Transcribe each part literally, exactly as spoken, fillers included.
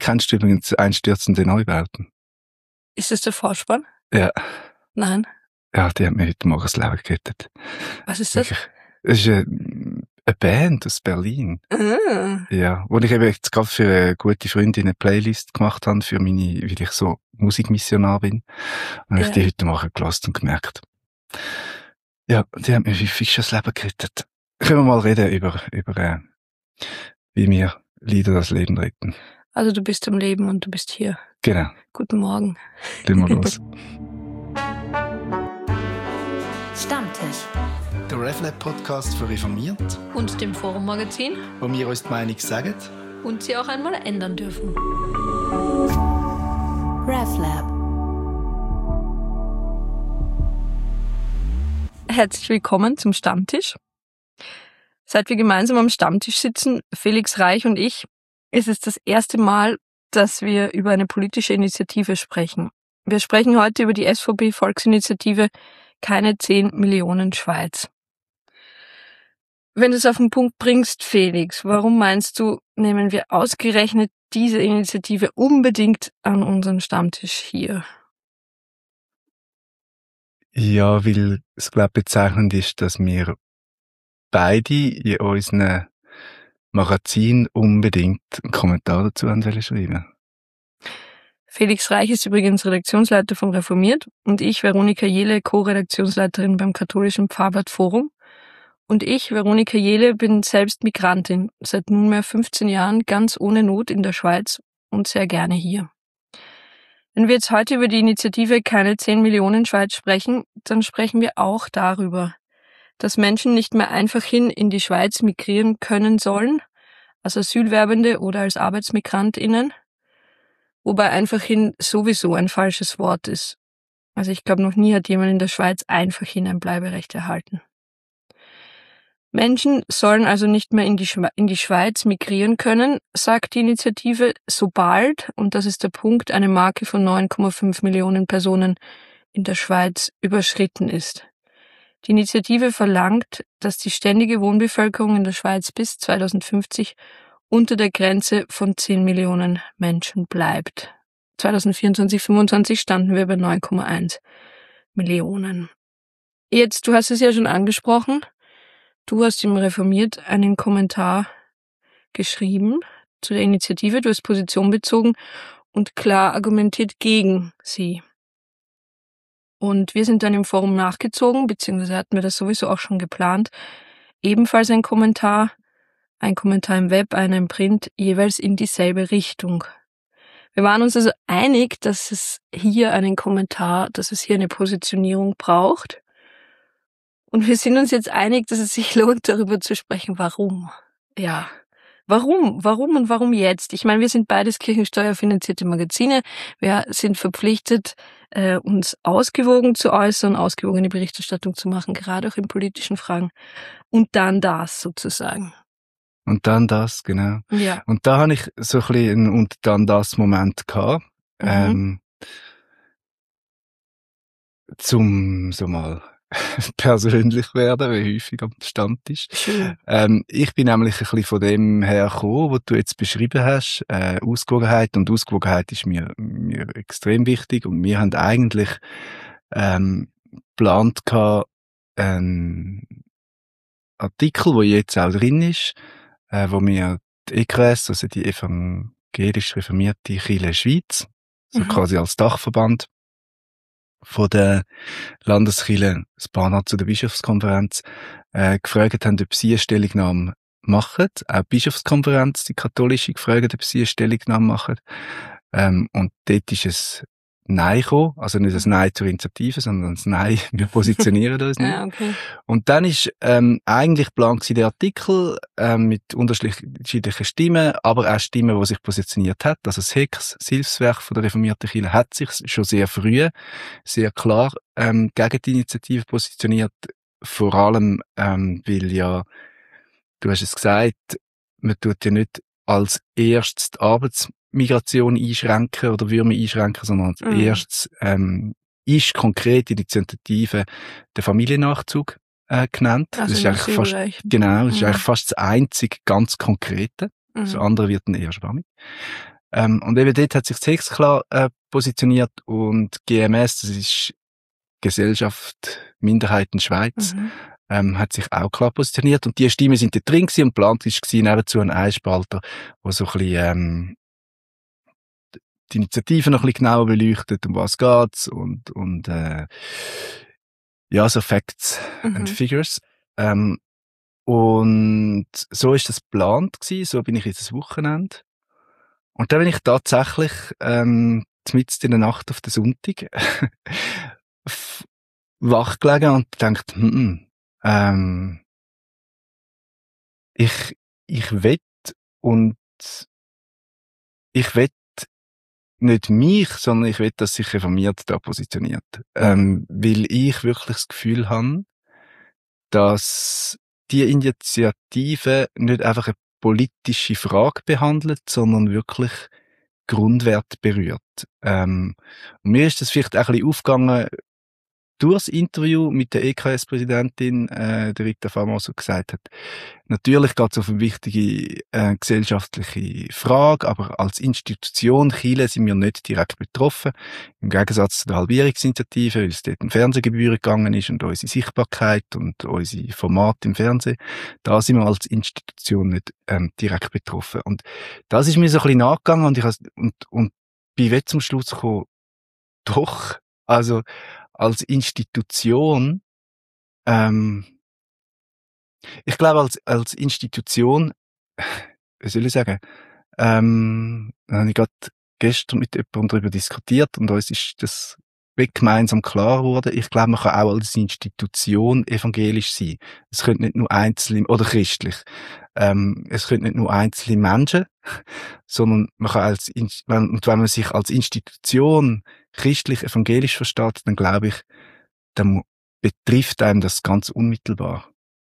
Kennst du übrigens Einstürzende Neubauten? Ist das der Vorspann? Ja. Nein. Ja, die hat mir heute Morgen das Leben gerettet. Was ist das? Wirklich. Das ist eine, eine Band aus Berlin. Ah. Ja, wo ich eben jetzt gerade für eine gute Freundin eine Playlist gemacht habe, für meine, weil ich so Musikmissionar bin. Und ja. Ich die heute Morgen gehört und gemerkt. Ja, die hat mir häufig schon das Leben gerettet. Können wir mal reden über, über, äh, wie mir Lieder das Leben retten. Also du bist am Leben und du bist hier. Genau. Guten Morgen. Legen wir los. Stammtisch. Der RefLab-Podcast für Reformiert. Und dem Forum-Magazin. Wo wir uns die Meinung sagen. Und sie auch einmal ändern dürfen. RefLab. Herzlich willkommen zum Stammtisch. Seit wir gemeinsam am Stammtisch sitzen, Felix Reich und ich, ist es das erste Mal, dass wir über eine politische Initiative sprechen. Wir sprechen heute über die S V P-Volksinitiative Keine zehn Millionen Schweiz. Wenn du es auf den Punkt bringst, Felix, warum meinst du, nehmen wir ausgerechnet diese Initiative unbedingt an unseren Stammtisch hier? Ja, weil es, glaube ich, bezeichnend ist, dass wir beide in unseren Magazin unbedingt einen Kommentar dazu haben schreiben. Felix Reich ist übrigens Redaktionsleiter von Reformiert und ich, Veronika Jehle, Co-Redaktionsleiterin beim katholischen Pfarrblatt Forum. Und ich, Veronika Jehle, bin selbst Migrantin, seit nunmehr fünfzehn Jahren ganz ohne Not in der Schweiz und sehr gerne hier. Wenn wir jetzt heute über die Initiative Keine zehn Millionen Schweiz sprechen, dann sprechen wir auch darüber, dass Menschen nicht mehr einfach hin in die Schweiz migrieren können sollen, als Asylwerbende oder als ArbeitsmigrantInnen, wobei einfach hin sowieso ein falsches Wort ist. Also ich glaube, noch nie hat jemand in der Schweiz einfach hin ein Bleiberecht erhalten. Menschen sollen also nicht mehr in die, Schwe- in die Schweiz migrieren können, sagt die Initiative, sobald, und das ist der Punkt, eine Marke von neun Komma fünf Millionen Personen in der Schweiz überschritten ist. Die Initiative verlangt, dass die ständige Wohnbevölkerung in der Schweiz bis zweitausendfünfzig unter der Grenze von zehn Millionen Menschen bleibt. zweitausendvierundzwanzig fünfundzwanzig standen wir bei neun Komma eins Millionen. Jetzt, du hast es ja schon angesprochen, du hast im Reformiert einen Kommentar geschrieben zu der Initiative, du hast Position bezogen und klar argumentiert gegen sie. Und wir sind dann im Forum nachgezogen, beziehungsweise hatten wir das sowieso auch schon geplant. Ebenfalls ein Kommentar, ein Kommentar im Web, einer im Print, jeweils in dieselbe Richtung. Wir waren uns also einig, dass es hier einen Kommentar, dass es hier eine Positionierung braucht. Und wir sind uns jetzt einig, dass es sich lohnt, darüber zu sprechen, warum. Ja, warum? Warum und warum jetzt? Ich meine, wir sind beides kirchensteuerfinanzierte Magazine. Wir sind verpflichtet, äh, uns ausgewogen zu äußern, ausgewogene Berichterstattung zu machen, gerade auch in politischen Fragen. Und dann das sozusagen. Und dann das, genau. Ja. Und da habe ich so ein bisschen einen und dann das Moment gehabt, Mhm. ähm, zum so mal persönlich werden, wie häufig am Stammtisch. Schön. Ähm, ich bin nämlich ein bisschen von dem hergekommen, was du jetzt beschrieben hast, äh, Ausgewogenheit. Und Ausgewogenheit ist mir, mir extrem wichtig. Und wir haben eigentlich ähm, geplant gehabt, einen Artikel, der jetzt auch drin ist, äh, wo wir die E K R S, also die evangelisch reformierte Kirche Schweiz, so Mhm. quasi als Dachverband von der Landeskirche, das Bahnhof zu der Bischofskonferenz, äh, gefragt haben, ob sie eine Stellungnahme machen. Auch die Bischofskonferenz, die katholische, gefragt, ob sie eine Stellungnahme machen. Ähm, und dort ist es Nein gekommen. Also nicht ein Nein zur Initiative, sondern ein Nein, wir positionieren uns nicht. Ja, okay. Und dann ist ähm, eigentlich geplant gewesen, der Artikel ähm, mit unterschiedlichen Stimmen, aber auch Stimmen, die sich positioniert hat. Also das H E K S, das Hilfswerk von der reformierten Kirche, hat sich schon sehr früh, sehr klar ähm, gegen die Initiative positioniert. Vor allem, ähm, weil ja, du hast es gesagt, man tut ja nicht als erstes die Arbeitsmigration einschränken oder würde man einschränken, sondern als Mhm. erstes ähm, ist konkret die Initiative der Familiennachzug äh, genannt. Also das ist im eigentlich fast, Asylbereich. genau, das ist Mhm. eigentlich fast das einzige ganz Konkrete. Das Mhm. andere wird dann eher schwammig. Ähm, und eben dort hat sich das H I C S klar äh, positioniert und G M S, das ist Gesellschaft Minderheiten Schweiz, Mhm. ähm, hat sich auch klar positioniert. Und die Stimmen sind dort drin gewesen und geplant ist gewesen, nebenzu ein Einspalter, wo so ein bisschen, ähm, die Initiative noch ein bisschen genauer beleuchtet, um was geht's und, und, äh, ja, so Facts Mhm. and Figures. Ähm, und so ist das geplant gewesen, so bin ich jetzt das Wochenende. Und dann bin ich tatsächlich, ähm, mitten in der Nacht auf den Sonntag, f- wach gelegen und gedacht, hm, hm, ähm, ich, ich wett und ich wett nicht mich, sondern ich wett, dass sich reformiert da positioniert. Ähm, weil ich wirklich das Gefühl habe, dass die Initiative nicht einfach eine politische Frage behandelt, sondern wirklich Grundwerte berührt. Ähm, und mir ist das vielleicht auch ein bisschen aufgegangen durch das Interview mit der E K S-Präsidentin, äh, der Rita Famoso, gesagt hat, natürlich geht es auf eine wichtige äh, gesellschaftliche Frage, aber als Institution Chile sind wir nicht direkt betroffen. Im Gegensatz zu der Halbierungsinitiative, weil es dort um Fernsehgebühren gegangen ist und unsere Sichtbarkeit und unsere Formate im Fernsehen, da sind wir als Institution nicht ähm, direkt betroffen. Und das ist mir so ein bisschen nachgegangen und ich has, und, und bin jetzt zum Schluss gekommen, doch, also als Institution, ähm, ich glaube, als, als Institution, wie soll ich sagen, ähm, da habe ich gerade gestern mit jemandem darüber diskutiert und uns ist das wirklich gemeinsam klar geworden. Ich glaube, man kann auch als Institution evangelisch sein. Es könnte nicht nur einzelne, oder christlich, ähm, es könnte nicht nur einzelne Menschen, sondern man kann als, wenn, und wenn man sich als Institution christlich-evangelisch versteht, dann glaube ich, dann betrifft einem das ganz unmittelbar.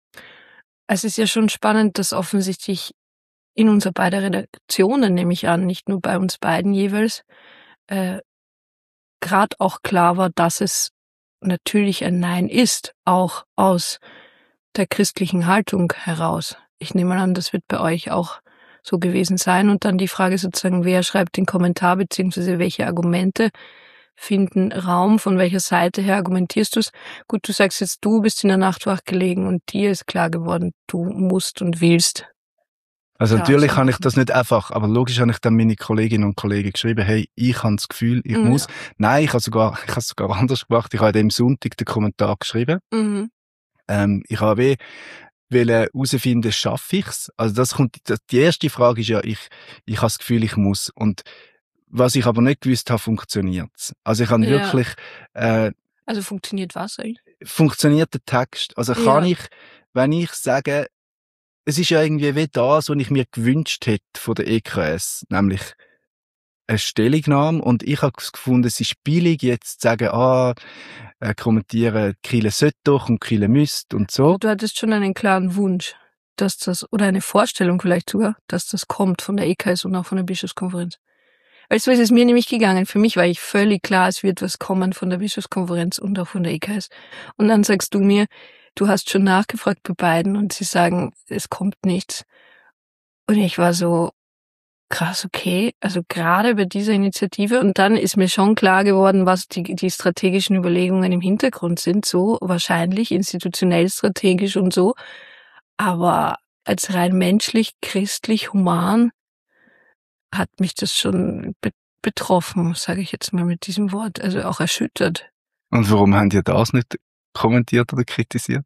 Es ist ja schon spannend, dass offensichtlich in unser beider Redaktionen, nehme ich an, nicht nur bei uns beiden jeweils, äh, gerade auch klar war, dass es natürlich ein Nein ist, auch aus der christlichen Haltung heraus. Ich nehme an, das wird bei euch auch so gewesen sein. Und dann die Frage sozusagen, wer schreibt den Kommentar, beziehungsweise welche Argumente finden Raum, von welcher Seite her argumentierst du es? Gut, du sagst jetzt, du bist in der Nacht wach gelegen und dir ist klar geworden, du musst und willst. Also Ja, natürlich so kann ich machen. das nicht einfach, aber logisch habe ich dann meine Kolleginnen und Kollegen geschrieben, hey, ich habe das Gefühl, ich Mhm. muss. Nein, ich habe sogar, ich habe es sogar anders gemacht. Ich habe am Sonntag den Kommentar geschrieben. Mhm. Ähm, ich habe eh wollen herausfinden, schaffe ich's? Also das kommt, das, die erste Frage ist ja, ich, ich habe das Gefühl, ich muss. Und was ich aber nicht gewusst habe, funktioniert's. Also ich habe Ja. wirklich, äh, Also funktioniert was eigentlich? funktioniert der Text? Also kann Ja. ich, wenn ich sage, es ist ja irgendwie wie das, was ich mir gewünscht hätte von der E K S, nämlich eine Stellungnahme. Und ich habe gefunden, es ist billig, jetzt zu sagen, ah, äh, kommentieren, Kiel sollte doch und Kiel müsste und so. Du hattest schon einen klaren Wunsch, dass das, oder eine Vorstellung vielleicht sogar, dass das kommt von der E K S und auch von der Bischofskonferenz. Weil so ist es mir nämlich gegangen. Für mich war ich völlig klar, es wird was kommen von der Bischofskonferenz und auch von der E K S. Und dann sagst du mir, du hast schon nachgefragt bei beiden und sie sagen, es kommt nichts. Und ich war so, krass, okay, also gerade bei dieser Initiative. Und dann ist mir schon klar geworden, was die, die strategischen Überlegungen im Hintergrund sind. So wahrscheinlich institutionell strategisch und so. Aber als rein menschlich, christlich, human hat mich das schon be- betroffen, sage ich jetzt mal mit diesem Wort. Also auch erschüttert. Und warum haben die das nicht kommentiert oder kritisiert?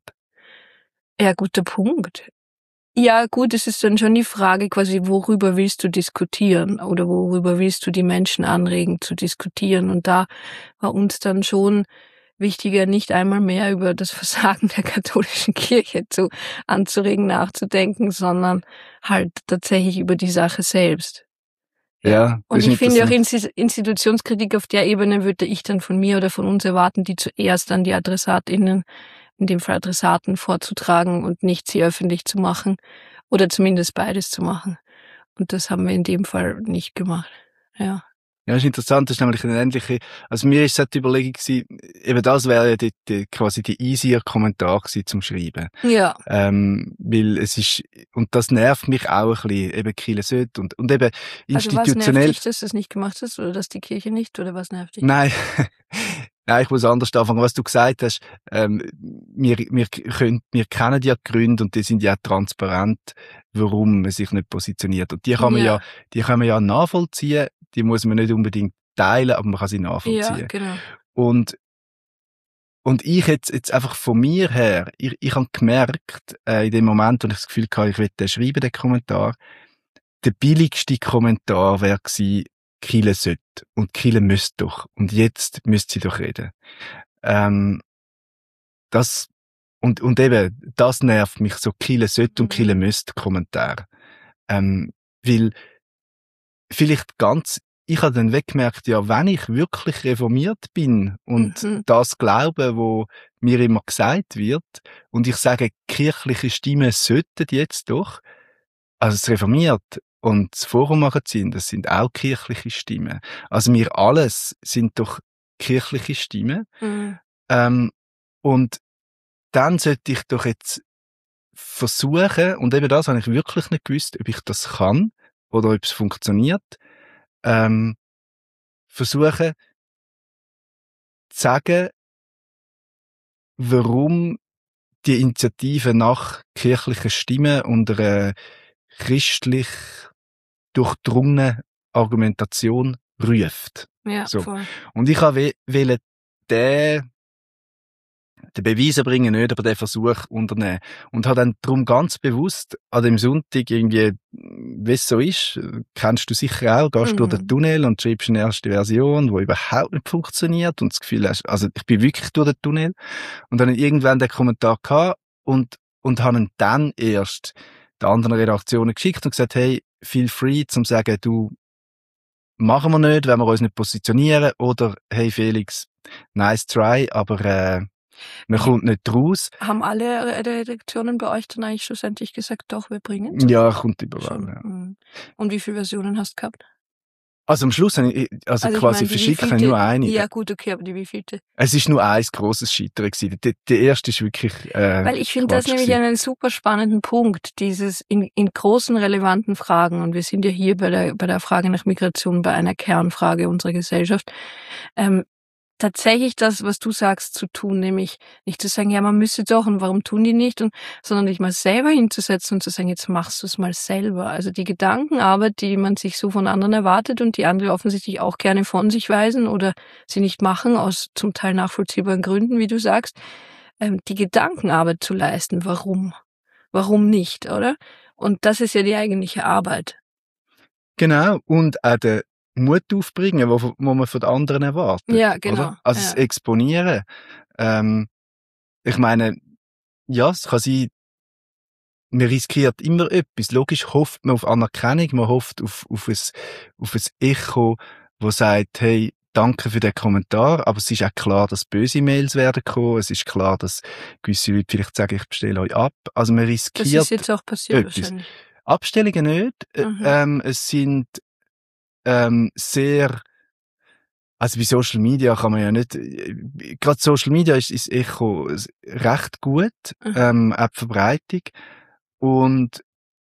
Ja, guter Punkt. Ja, gut, es ist dann schon die Frage quasi, worüber willst du diskutieren oder worüber willst du die Menschen anregen zu diskutieren? Und da war uns dann schon wichtiger, nicht einmal mehr über das Versagen der katholischen Kirche zu anzuregen, nachzudenken, sondern halt tatsächlich über die Sache selbst. Ja, Und das ist ich finde auch interessant. Insti- Institutionskritik auf der Ebene würde ich dann von mir oder von uns erwarten, die zuerst an die AdressatInnen, in dem Fall Adressaten, vorzutragen und nicht sie öffentlich zu machen oder zumindest beides zu machen. Und das haben wir in dem Fall nicht gemacht. Ja. Ja, das ist interessant, das ist nämlich eine ähnliche, also mir ist es die Überlegung gewesen, eben das wäre ja die, die, quasi die easier Kommentar gewesen zum Schreiben. Ja. Ähm, weil es ist, und das nervt mich auch ein bisschen, eben Kirche sollte und, und eben institutionell. Also was nervt dich, dass du es nicht gemacht hast, oder dass die Kirche nicht, oder was nervt dich? Nein. Nein, ich muss anders anfangen. Was du gesagt hast, ähm, wir, wir, können, wir kennen ja die Gründe und die sind ja transparent, warum man sich nicht positioniert. Und die kann man ja, Ja. die kann man ja nachvollziehen, die muss man nicht unbedingt teilen, aber man kann sie nachvollziehen. Ja, genau. Und, und ich jetzt, jetzt einfach von mir her, ich, ich habe gemerkt, äh, in dem Moment, wo ich das Gefühl hatte, ich will den schreiben, den Kommentar, der billigste Kommentar wäre gewesen, Kirche sollte und Kirche müsste doch und jetzt müsste sie doch reden. Ähm, das und und eben das nervt mich so, Kirche sollte und Kirche müsste Kommentar, ähm, weil vielleicht ganz ich habe dann weggemerkt, ja, wenn ich wirklich reformiert bin und Mhm. das glaube, wo mir immer gesagt wird und ich sage, kirchliche Stimmen sollten jetzt doch, also es reformiert und das Forum-Magazin, das sind auch kirchliche Stimmen. Also wir alles sind doch kirchliche Stimmen. Mhm. Ähm, und dann sollte ich doch jetzt versuchen, und eben das habe ich wirklich nicht gewusst, ob ich das kann oder ob es funktioniert, ähm, versuchen zu sagen, warum die Initiative nach kirchlichen Stimmen und einer christlich durchdrungene Argumentation ruft. Ja, So. voll. Und ich habe wollte den, den Beweis erbringen, nicht, aber den Versuch unternehmen. Und habe dann darum ganz bewusst an dem Sonntag irgendwie, wie es so ist, kennst du sicher auch, gehst Mhm. durch den Tunnel und schreibst eine erste Version, die überhaupt nicht funktioniert und das Gefühl hast, also ich bin wirklich durch den Tunnel. Und dann irgendwann den Kommentar gehabt und, und habe ihn dann erst den anderen Redaktionen geschickt und gesagt, hey, feel free, zum sagen, du, machen wir nicht, wenn wir uns nicht positionieren, oder, hey Felix, nice try, aber, äh, man kommt nicht raus. Haben alle Redaktionen bei euch dann eigentlich schlussendlich gesagt, doch, wir bringen es? Ja, kommt überall, Schon. ja. Mhm. Und wie viele Versionen hast du gehabt? Also am Schluss habe ich, also, Also ich quasi meine, die verschickt habe ich wievielte- nur eine. Ja gut, okay, aber die wievielte? Es ist nur ein grosses Scheitern gewesen. Der, der erste ist wirklich, äh, Weil ich finde das Quatsch nämlich gewesen. einen super spannenden Punkt, dieses in, in großen relevanten Fragen, und wir sind ja hier bei der, bei der Frage nach Migration bei einer Kernfrage unserer Gesellschaft, ähm, tatsächlich das, was du sagst, zu tun, nämlich nicht zu sagen, ja, man müsste doch und warum tun die nicht, und, sondern dich mal selber hinzusetzen und zu sagen, jetzt machst du es mal selber. Also die Gedankenarbeit, die man sich so von anderen erwartet und die andere offensichtlich auch gerne von sich weisen oder sie nicht machen, aus zum Teil nachvollziehbaren Gründen, wie du sagst, ähm, die Gedankenarbeit zu leisten. Warum? Warum nicht, oder? Und das ist ja die eigentliche Arbeit. Genau. Und auch den Mut aufbringen, wo, wo man von den anderen erwartet. Ja, genau. Oder? Also Ja. das Exponieren. Ähm, ich meine, ja, es kann sein, man riskiert immer etwas. Logisch hofft man auf Anerkennung, man hofft auf, auf, ein, auf ein Echo, wo sagt, hey, danke für den Kommentar, aber es ist auch klar, dass böse Mails werden kommen, es ist klar, dass gewisse Leute vielleicht sagen, ich bestelle euch ab. Also man Das riskiert ist jetzt auch passiert etwas. wahrscheinlich. Abstellungen nicht. Äh, Mhm. Ähm, es sind ähm, sehr, also bei Social Media kann man ja nicht, äh, gerade Social Media ist, ist Echo recht gut, Mhm. ähm, auch die Verbreitung. Und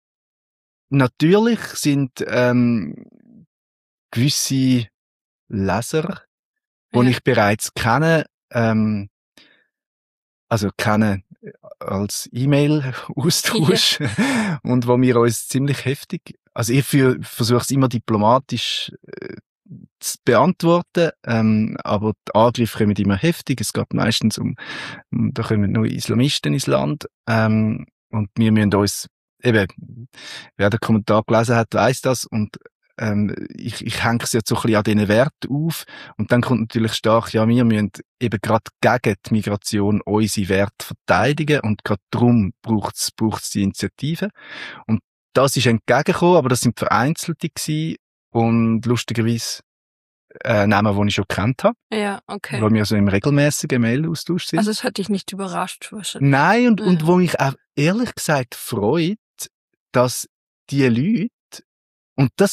natürlich sind ähm, gewisse Leser, die Ja. ich bereits kenne, ähm, also kenne als E-Mail-Austausch und wo wir uns ziemlich heftig, also ich versuche es immer diplomatisch äh, zu beantworten, ähm, aber die Angriffe kommen immer heftig, es geht meistens um, um da kommen nur Islamisten ins Land, ähm, und wir müssen uns, eben, wer den Kommentar gelesen hat, weiss das, und ähm, ich, ich hänge es jetzt so ein bisschen an diesen Wert auf, und dann kommt natürlich stark, ja, wir müssen eben gerade gegen die Migration unsere Werte verteidigen, und gerade darum braucht es braucht's die Initiative. Und das ist entgegengekommen, aber das sind Vereinzelte gewesen, und lustigerweise äh, Namen, die ich schon kennt habe, Ja, okay. weil wir so im regelmäßigen Mail-Austausch sind. Also es hat dich nicht überrascht wahrscheinlich. Nein, und, Ja. und wo mich auch ehrlich gesagt freut, dass die Leute, und das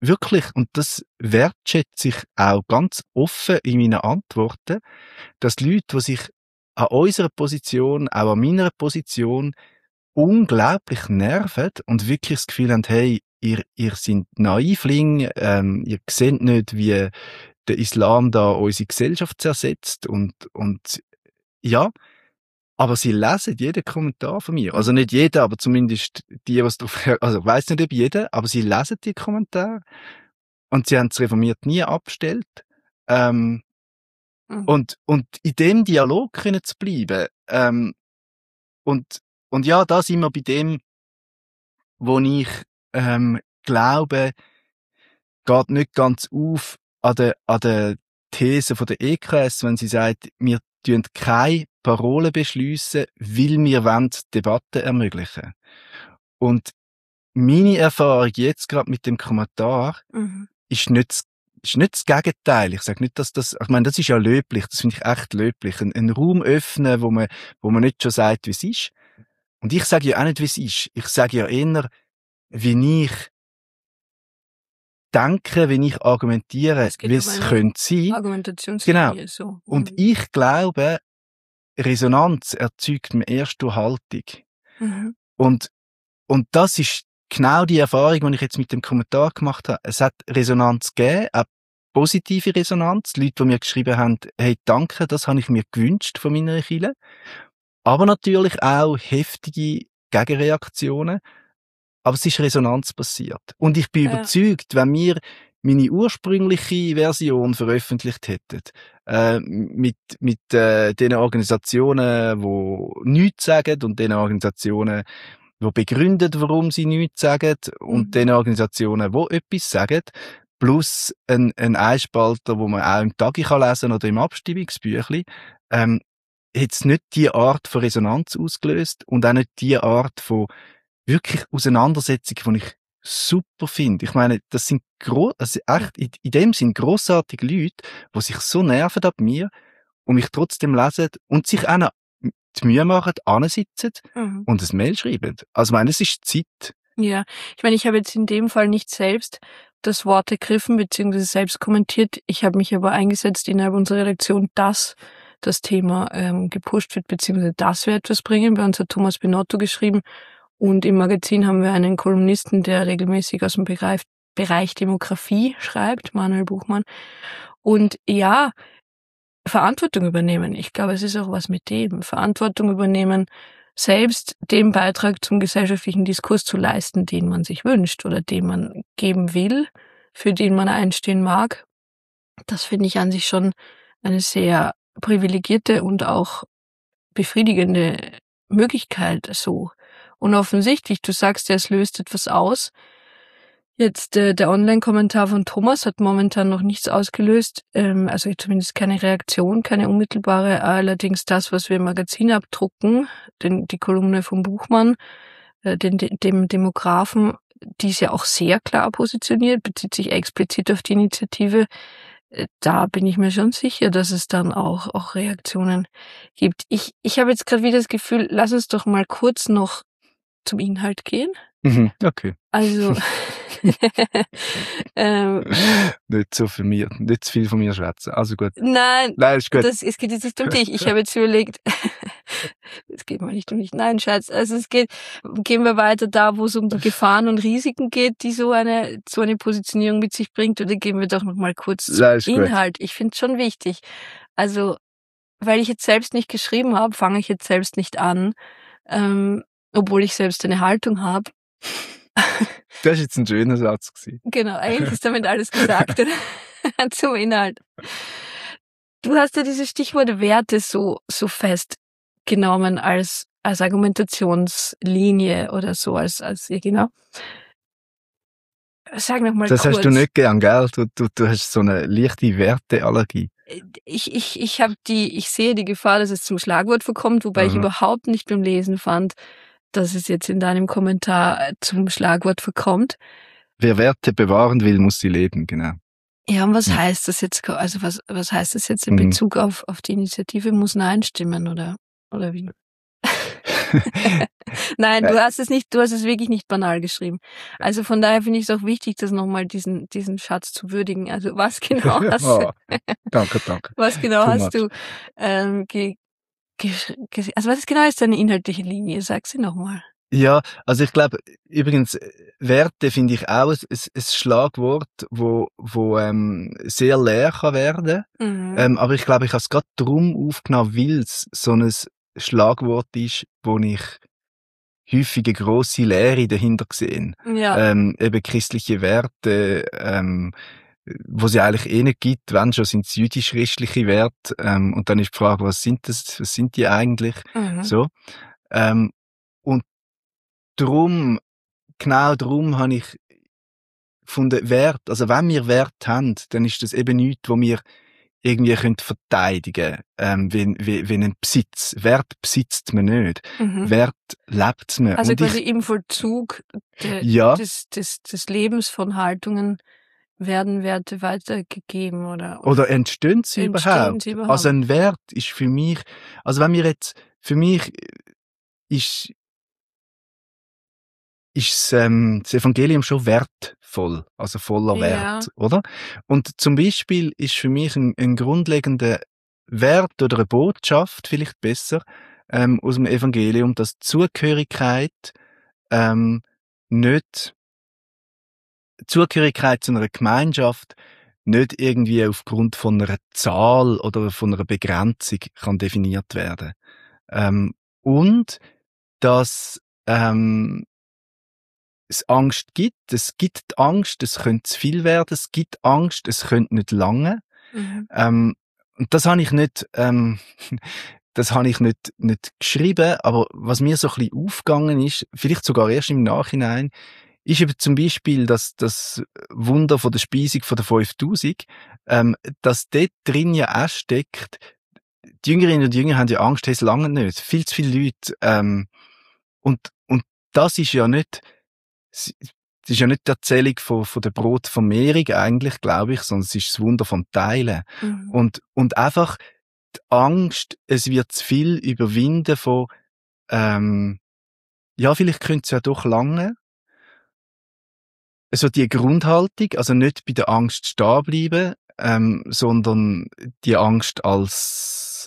wirklich, und das wertschätze ich auch ganz offen in meinen Antworten, dass die Leute, die sich an unserer Position, auch an meiner Position, unglaublich nerven und wirklich das Gefühl haben, hey, ihr, ihr seid Naivling, ähm, ihr seht nicht, wie der Islam da unsere Gesellschaft zersetzt und, und, ja, aber sie lesen jeden Kommentar von mir. Also nicht jeder, aber zumindest die, was drauf, also ich weiss nicht ob jeder, aber sie lesen die Kommentare und sie haben es reformiert nie abgestellt. Ähm, Mhm. und, und in dem Dialog können zu bleiben, ähm, und, und ja, da sind wir bei dem, wo ich, ähm, glaube, geht nicht ganz auf an der, an der These von der E K S, wenn sie sagt, wir tun keine Parolen beschliessen, weil wir wollen Debatten ermöglichen. Und meine Erfahrung jetzt gerade mit dem Kommentar Mhm. ist nicht, das- ist nicht das Gegenteil. Ich sage nicht, dass das, ich meine, das ist ja löblich, das finde ich echt löblich. Ein, einen Raum öffnen, wo man, wo man nicht schon sagt, wie es ist. Und ich sage ja auch nicht, wie es ist. Ich sage ja eher, wie ich denke, wie ich argumentiere, Es geht wie um es eine könnte sein. Argumentationslinie, Genau. so. Und Mhm. ich glaube, Resonanz erzeugt mir erst durch Haltung. Mhm. Und, und das ist genau die Erfahrung, die ich jetzt mit dem Kommentar gemacht habe. Es hat Resonanz gegeben, auch positive Resonanz. Leute, die mir geschrieben haben, hey, danke, das habe ich mir gewünscht von meiner Kirche. Aber natürlich auch heftige Gegenreaktionen. Aber es ist Resonanz passiert. Und ich bin Ja. überzeugt, wenn wir meine ursprüngliche Version veröffentlicht hätten, äh, mit, mit äh, den Organisationen, die nichts sagen und den Organisationen, die begründen, warum sie nichts sagen und Mhm. den Organisationen, die etwas sagen, plus ein, ein Einspalter, wo man auch im Tagi kann lesen oder im Abstimmungsbüchli, ähm, hat es nicht die Art von Resonanz ausgelöst und auch nicht die Art von wirklich Auseinandersetzungen, die ich super finde. Ich meine, das sind gro also echt, in, in dem sind grossartige Leute, die sich so nerven ab mir und mich trotzdem lesen und sich auch noch die Mühe machen, ansitzen Mhm. und ein Mail schreiben. Also ich meine, es ist Zeit. Ja, ich meine, ich habe jetzt in dem Fall nicht selbst das Wort ergriffen beziehungsweise selbst kommentiert. Ich habe mich aber eingesetzt innerhalb unserer Redaktion, dass das Thema ähm, gepusht wird, beziehungsweise dass wir etwas bringen. Bei uns hat Thomas Benotto geschrieben und im Magazin haben wir einen Kolumnisten, der regelmäßig aus dem Bereich, Bereich Demografie schreibt, Manuel Buchmann. Und ja, Verantwortung übernehmen. Ich glaube, es ist auch was mit dem. Verantwortung übernehmen, selbst den Beitrag zum gesellschaftlichen Diskurs zu leisten, den man sich wünscht oder den man geben will, für den man einstehen mag. Das finde ich an sich schon eine sehr privilegierte und auch befriedigende Möglichkeit so. Und offensichtlich, du sagst ja, es löst etwas aus. Jetzt äh, der Online-Kommentar von Thomas hat momentan noch nichts ausgelöst, ähm, also zumindest keine Reaktion, keine unmittelbare. Allerdings das, was wir im Magazin abdrucken, den, die Kolumne vom Buchmann, äh, den, dem Demografen, die ist ja auch sehr klar positioniert, bezieht sich explizit auf die Initiative. Äh, Da bin ich mir schon sicher, dass es dann auch, auch Reaktionen gibt. Ich, ich habe jetzt gerade wieder das Gefühl, lass uns doch mal kurz noch zum Inhalt gehen. Mhm, okay. Also, ähm, Nicht so für mir, nicht zu viel von mir schwätzen. Also gut. nein, Nein, ist gut. das, es geht jetzt nicht um dich. Ich habe jetzt überlegt, es geht mal nicht um dich. Nein, Schatz. Also es geht, gehen wir weiter da, wo es um die Gefahren und Risiken geht, die so eine, so eine Positionierung mit sich bringt, oder gehen wir doch noch mal kurz zum Nein, ist gut. Inhalt. Ich finde es schon wichtig. Also, weil ich jetzt selbst nicht geschrieben habe, fange ich jetzt selbst nicht an, ähm, obwohl ich selbst eine Haltung habe. Das ist jetzt ein schöner Satz gewesen. Genau, eigentlich ist damit alles gesagt, oder? Zum Inhalt. Du hast ja dieses Stichwort Werte so, so festgenommen als, als Argumentationslinie oder so, als, als, ja, genau. Sag noch mal Das kurz. hast du nicht gern, gell? Du, du, du hast so eine leichte Werteallergie. Ich, ich, ich habe die, ich sehe die Gefahr, dass es zum Schlagwort verkommt, wobei ich Aha. überhaupt nicht beim Lesen fand, dass es jetzt in deinem Kommentar zum Schlagwort verkommt. Wer Werte bewahren will, muss sie leben, genau. Ja, und was Ja. heißt das jetzt, also was, was heißt das jetzt in Mhm. Bezug auf, auf die Initiative? Muss Nein stimmen, oder, oder wie? Nein, du hast es nicht, du hast es wirklich nicht banal geschrieben. Also von daher finde ich es auch wichtig, das nochmal diesen, diesen Schatz zu würdigen. Also was genau hast oh, danke, danke. was genau Too hast much. du, ähm, ge, ge, ge, also was genau ist deine inhaltliche Linie? Sag sie nochmal. Ja, also ich glaube, übrigens, Werte finde ich auch ein, ein, ein Schlagwort, wo, wo ähm, sehr leer kann werden. Mhm. Ähm, aber ich glaube, ich habe es gerade darum aufgenommen, weil es so ein Schlagwort ist, wo ich häufig eine grosse Lehre dahinter sehe. Ja. Ähm, eben christliche Werte, ähm, wo sie eigentlich eh nicht gibt, wenn schon, sind es jüdisch-christliche Werte. Ähm, und dann ist die Frage, was sind das, was sind die eigentlich? Mhm. So. Ähm, und drum, genau darum habe ich gefunden, Wert, also wenn wir Wert haben, dann ist das eben nichts, wo wir irgendwie können verteidigen, ähm, wie, wie, wie einen Besitz. Wert besitzt man nicht. Mhm. Wert lebt man. Also Und quasi ich, im Vollzug de, ja, des, des, des Lebens von Haltungen werden Werte weitergegeben oder, oder entstehen sie entstehen überhaupt? sie überhaupt? Also ein Wert ist für mich, also wenn wir jetzt, für mich ist, ist ähm, das Evangelium schon wertvoll, also voller Wert, Ja. oder? Und zum Beispiel ist für mich ein, ein grundlegender Wert oder eine Botschaft, vielleicht besser, ähm, aus dem Evangelium, dass Zugehörigkeit ähm, nicht, Zugehörigkeit zu einer Gemeinschaft nicht irgendwie aufgrund von einer Zahl oder von einer Begrenzung kann definiert werden. Ähm, und dass ähm, es Angst gibt, es gibt Angst, es könnte zu viel werden, es gibt Angst, es könnte nicht lange. Mhm. Ähm, und das habe ich nicht, ähm, das habe ich nicht, nicht geschrieben, aber was mir so ein bisschen aufgegangen ist, vielleicht sogar erst im Nachhinein, ist eben zum Beispiel das, das Wunder von der Speisung von der fünftausend, ähm, dass dort drin ja auch steckt, die Jüngerinnen und Jünger haben ja Angst, es lange nicht. Viel zu viele Leute, ähm, und, und das ist ja nicht, es ist ja nicht die Erzählung von, von der Brotvermehrung eigentlich, glaube ich, sondern es ist das Wunder vom Teilen. Mhm. Und, und einfach die Angst, es wird zu viel überwinden von, ähm, ja, vielleicht könnte es ja doch lange. Also die Grundhaltung, also nicht bei der Angst stehen bleiben, ähm, sondern die Angst als,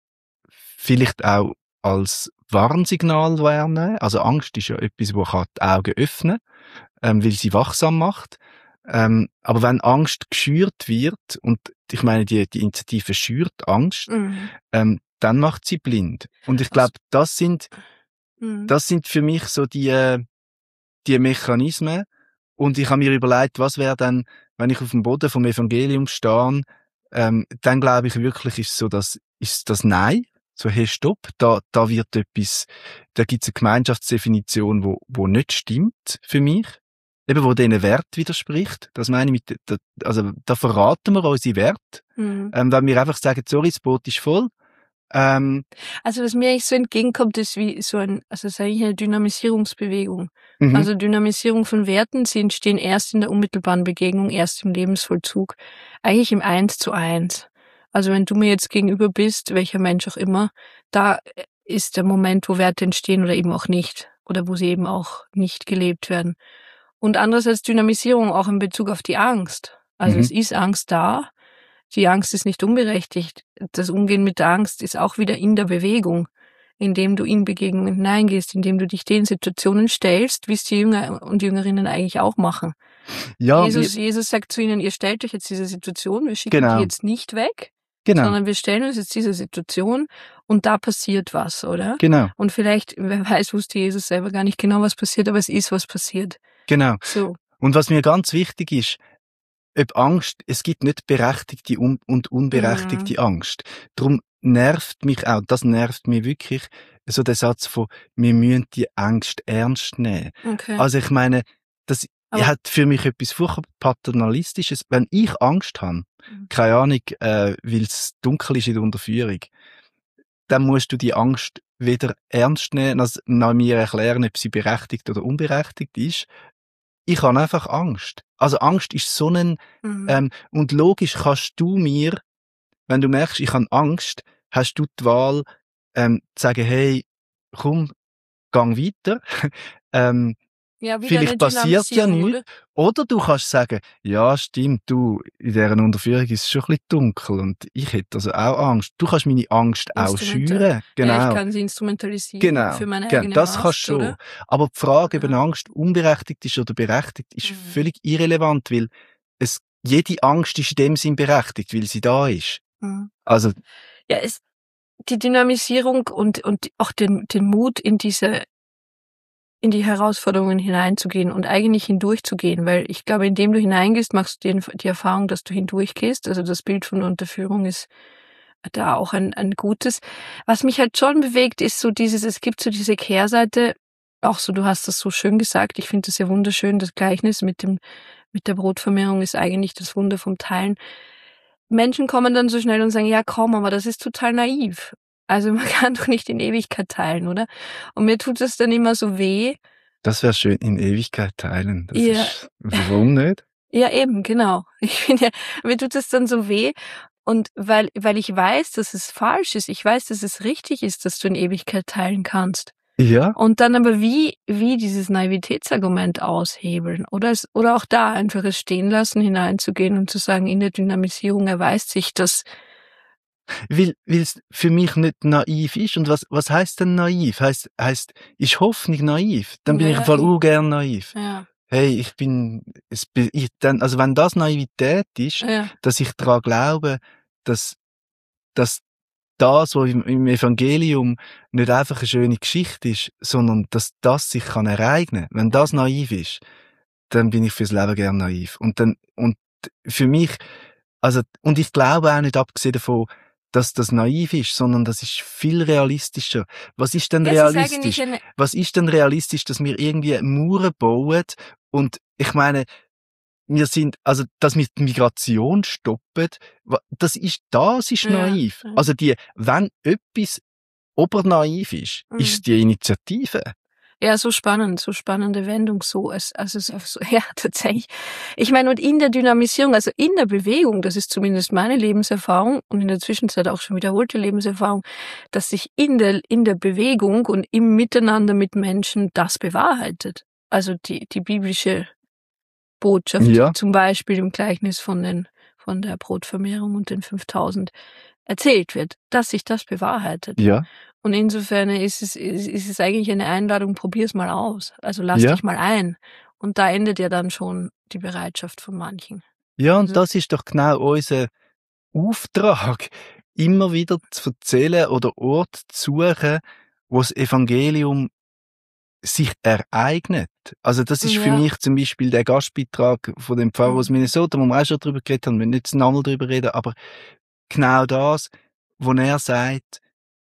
vielleicht auch als Warnsignal wahrnehmen. Also Angst ist ja etwas, wo kann die Augen öffnen, ähm, weil sie wachsam macht. Ähm, aber wenn Angst geschürt wird, und ich meine, die, die Initiative schürt Angst, Mhm. ähm, dann macht sie blind. Und ich glaube, das sind, Mhm. das sind für mich so die, äh, die Mechanismen. Und ich habe mir überlegt, was wäre dann, wenn ich auf dem Boden vom Evangelium stehe, ähm, dann glaube ich wirklich, ist so das, ist das Nein. So, hey, stopp, da, da wird etwas, da gibt es eine Gemeinschaftsdefinition, wo, wo nicht stimmt für mich. Eben, wo diesen Wert widerspricht. Das meine ich mit, da, also, da verraten wir unsere Werte. Mhm. Ähm, wenn wir einfach sagen, sorry, das Boot ist voll. Ähm, Also was mir eigentlich so entgegenkommt, ist wie so ein, also das ist eigentlich eine Dynamisierungsbewegung. mhm. Also Dynamisierung von Werten, sie entstehen erst in der unmittelbaren Begegnung, erst im Lebensvollzug. Eigentlich im Eins zu Eins. Also wenn du mir jetzt gegenüber bist, welcher Mensch auch immer, da ist der Moment, wo Werte entstehen oder eben auch nicht. Oder wo sie eben auch nicht gelebt werden. Und andererseits Dynamisierung auch in Bezug auf die Angst. Also Mhm. es ist Angst da. Die Angst ist nicht unberechtigt. Das Umgehen mit der Angst ist auch wieder in der Bewegung, indem du in Begegnungen hineingehst, indem du dich den Situationen stellst, wie es die Jünger und Jüngerinnen eigentlich auch machen. Ja, Jesus, wir, Jesus sagt zu ihnen, ihr stellt euch jetzt diese Situation, wir schicken Genau. die jetzt nicht weg, genau, sondern wir stellen uns jetzt diese Situation und da passiert was, oder? genau, Und vielleicht, wer weiß, wusste Jesus selber gar nicht genau, was passiert, aber es ist was passiert. genau. So. Und was mir ganz wichtig ist, ob Angst, es gibt nicht berechtigte un- und unberechtigte Mhm. Angst. Darum nervt mich auch, das nervt mich wirklich, so der Satz von, wir müssen die Angst ernst nehmen. Okay. Also ich meine, das Aber- hat für mich etwas furchtbar Paternalistisches. Wenn ich Angst habe, Mhm. keine Ahnung, äh, weil es dunkel ist in der Unterführung, dann musst du die Angst weder ernst nehmen, als nach mir erklären, ob sie berechtigt oder unberechtigt ist. Ich habe einfach Angst. Also Angst ist so ein, Mhm. ähm, und logisch kannst du mir, wenn du merkst, ich habe Angst, hast du die Wahl, ähm, zu sagen, hey, komm, gang weiter. ähm, Ja, wieder Vielleicht eine passiert ja Dynamisierung, nichts. Oder du kannst sagen, ja, stimmt, du, in dieser Unterführung ist es schon ein bisschen dunkel und ich hätte also auch Angst. Du kannst meine Angst auch Instrumental. schüren. Genau. Ja, ich kann sie instrumentalisieren Genau. für meine Genau. eigene Das Last, kannst du schon. oder? Aber die Frage, ob Ja. eine Angst unberechtigt ist oder berechtigt, ist Mhm. völlig irrelevant, weil es, jede Angst ist in dem Sinn berechtigt, weil sie da ist. Mhm. Also, Ja, es, die Dynamisierung und, und auch den, den Mut in diese, in die Herausforderungen hineinzugehen und eigentlich hindurchzugehen, weil ich glaube, indem du hineingehst, machst du die, die Erfahrung, dass du hindurchgehst. Also das Bild von Unterführung ist da auch ein, ein gutes. Was mich halt schon bewegt, ist so dieses, es gibt so diese Kehrseite, auch so, du hast das so schön gesagt, ich finde das ja wunderschön, das Gleichnis mit dem, mit der Brotvermehrung ist eigentlich das Wunder vom Teilen. Menschen kommen dann so schnell und sagen, ja komm, aber das ist total naiv. Also man kann doch nicht in Ewigkeit teilen, oder? Und mir tut es dann immer so weh. das wäre schön, in Ewigkeit teilen. Das Ja. ist, warum nicht? Ja, eben, genau. Ich finde ja, mir tut es dann so weh. Und weil, weil ich weiß, dass es falsch ist, ich weiß, dass es richtig ist, dass du in Ewigkeit teilen kannst. Ja. Und dann aber wie, wie dieses Naivitätsargument aushebeln oder es, oder auch da einfach es stehen lassen, hineinzugehen und zu sagen, in der Dynamisierung erweist sich das. Weil, weil es für mich nicht naiv ist. Und was, was heisst denn naiv? Heisst, heisst, ist Hoffnung naiv? Dann bin Ja, ich im Fall ja. auch gern naiv. Ja, Hey, ich bin, es, bin- ich, dann, also wenn das Naivität ist, ja, dass ich daran glaube, dass, dass das, was im, im Evangelium nicht einfach eine schöne Geschichte ist, sondern dass das sich kann ereignen. Wenn das naiv ist, dann bin ich fürs Leben gern naiv. Und dann, und für mich, also, und ich glaube auch nicht, abgesehen davon, dass das naiv ist, sondern das ist viel realistischer. Was ist denn Ja, es ist realistisch? eigentlich eine, Was ist denn realistisch, dass wir irgendwie Mauern bauen? Und ich meine, wir sind, also, dass wir die Migration stoppen, wa- das ist, das ist Ja, naiv. ja. Also die, wenn etwas obernaiv ist, Mhm. ist die Initiative. ja, so spannend, so spannende Wendung, so, es, also, so, so, ja, tatsächlich. Ich meine, und in der Dynamisierung, also in der Bewegung, das ist zumindest meine Lebenserfahrung und in der Zwischenzeit auch schon wiederholte Lebenserfahrung, dass sich in der, in der Bewegung und im Miteinander mit Menschen das bewahrheitet. Also die, die biblische Botschaft, Ja. zum Beispiel im Gleichnis von den, von der Brotvermehrung und den fünftausend erzählt wird, dass sich das bewahrheitet. Ja. Und insofern ist es, ist, ist es eigentlich eine Einladung, probier's mal aus. Also lass Ja. dich mal ein. Und da endet ja dann schon die Bereitschaft von manchen. Ja, und Also- das ist doch genau unser Auftrag, immer wieder zu erzählen oder Orte zu suchen, wo das Evangelium sich ereignet. Also das ist für Ja. mich zum Beispiel der Gastbeitrag von dem Pfarrer aus Mhm. Minnesota, wo wir auch schon drüber geredet haben, wir müssen nicht nochmal drüber reden, aber genau das, wo er sagt,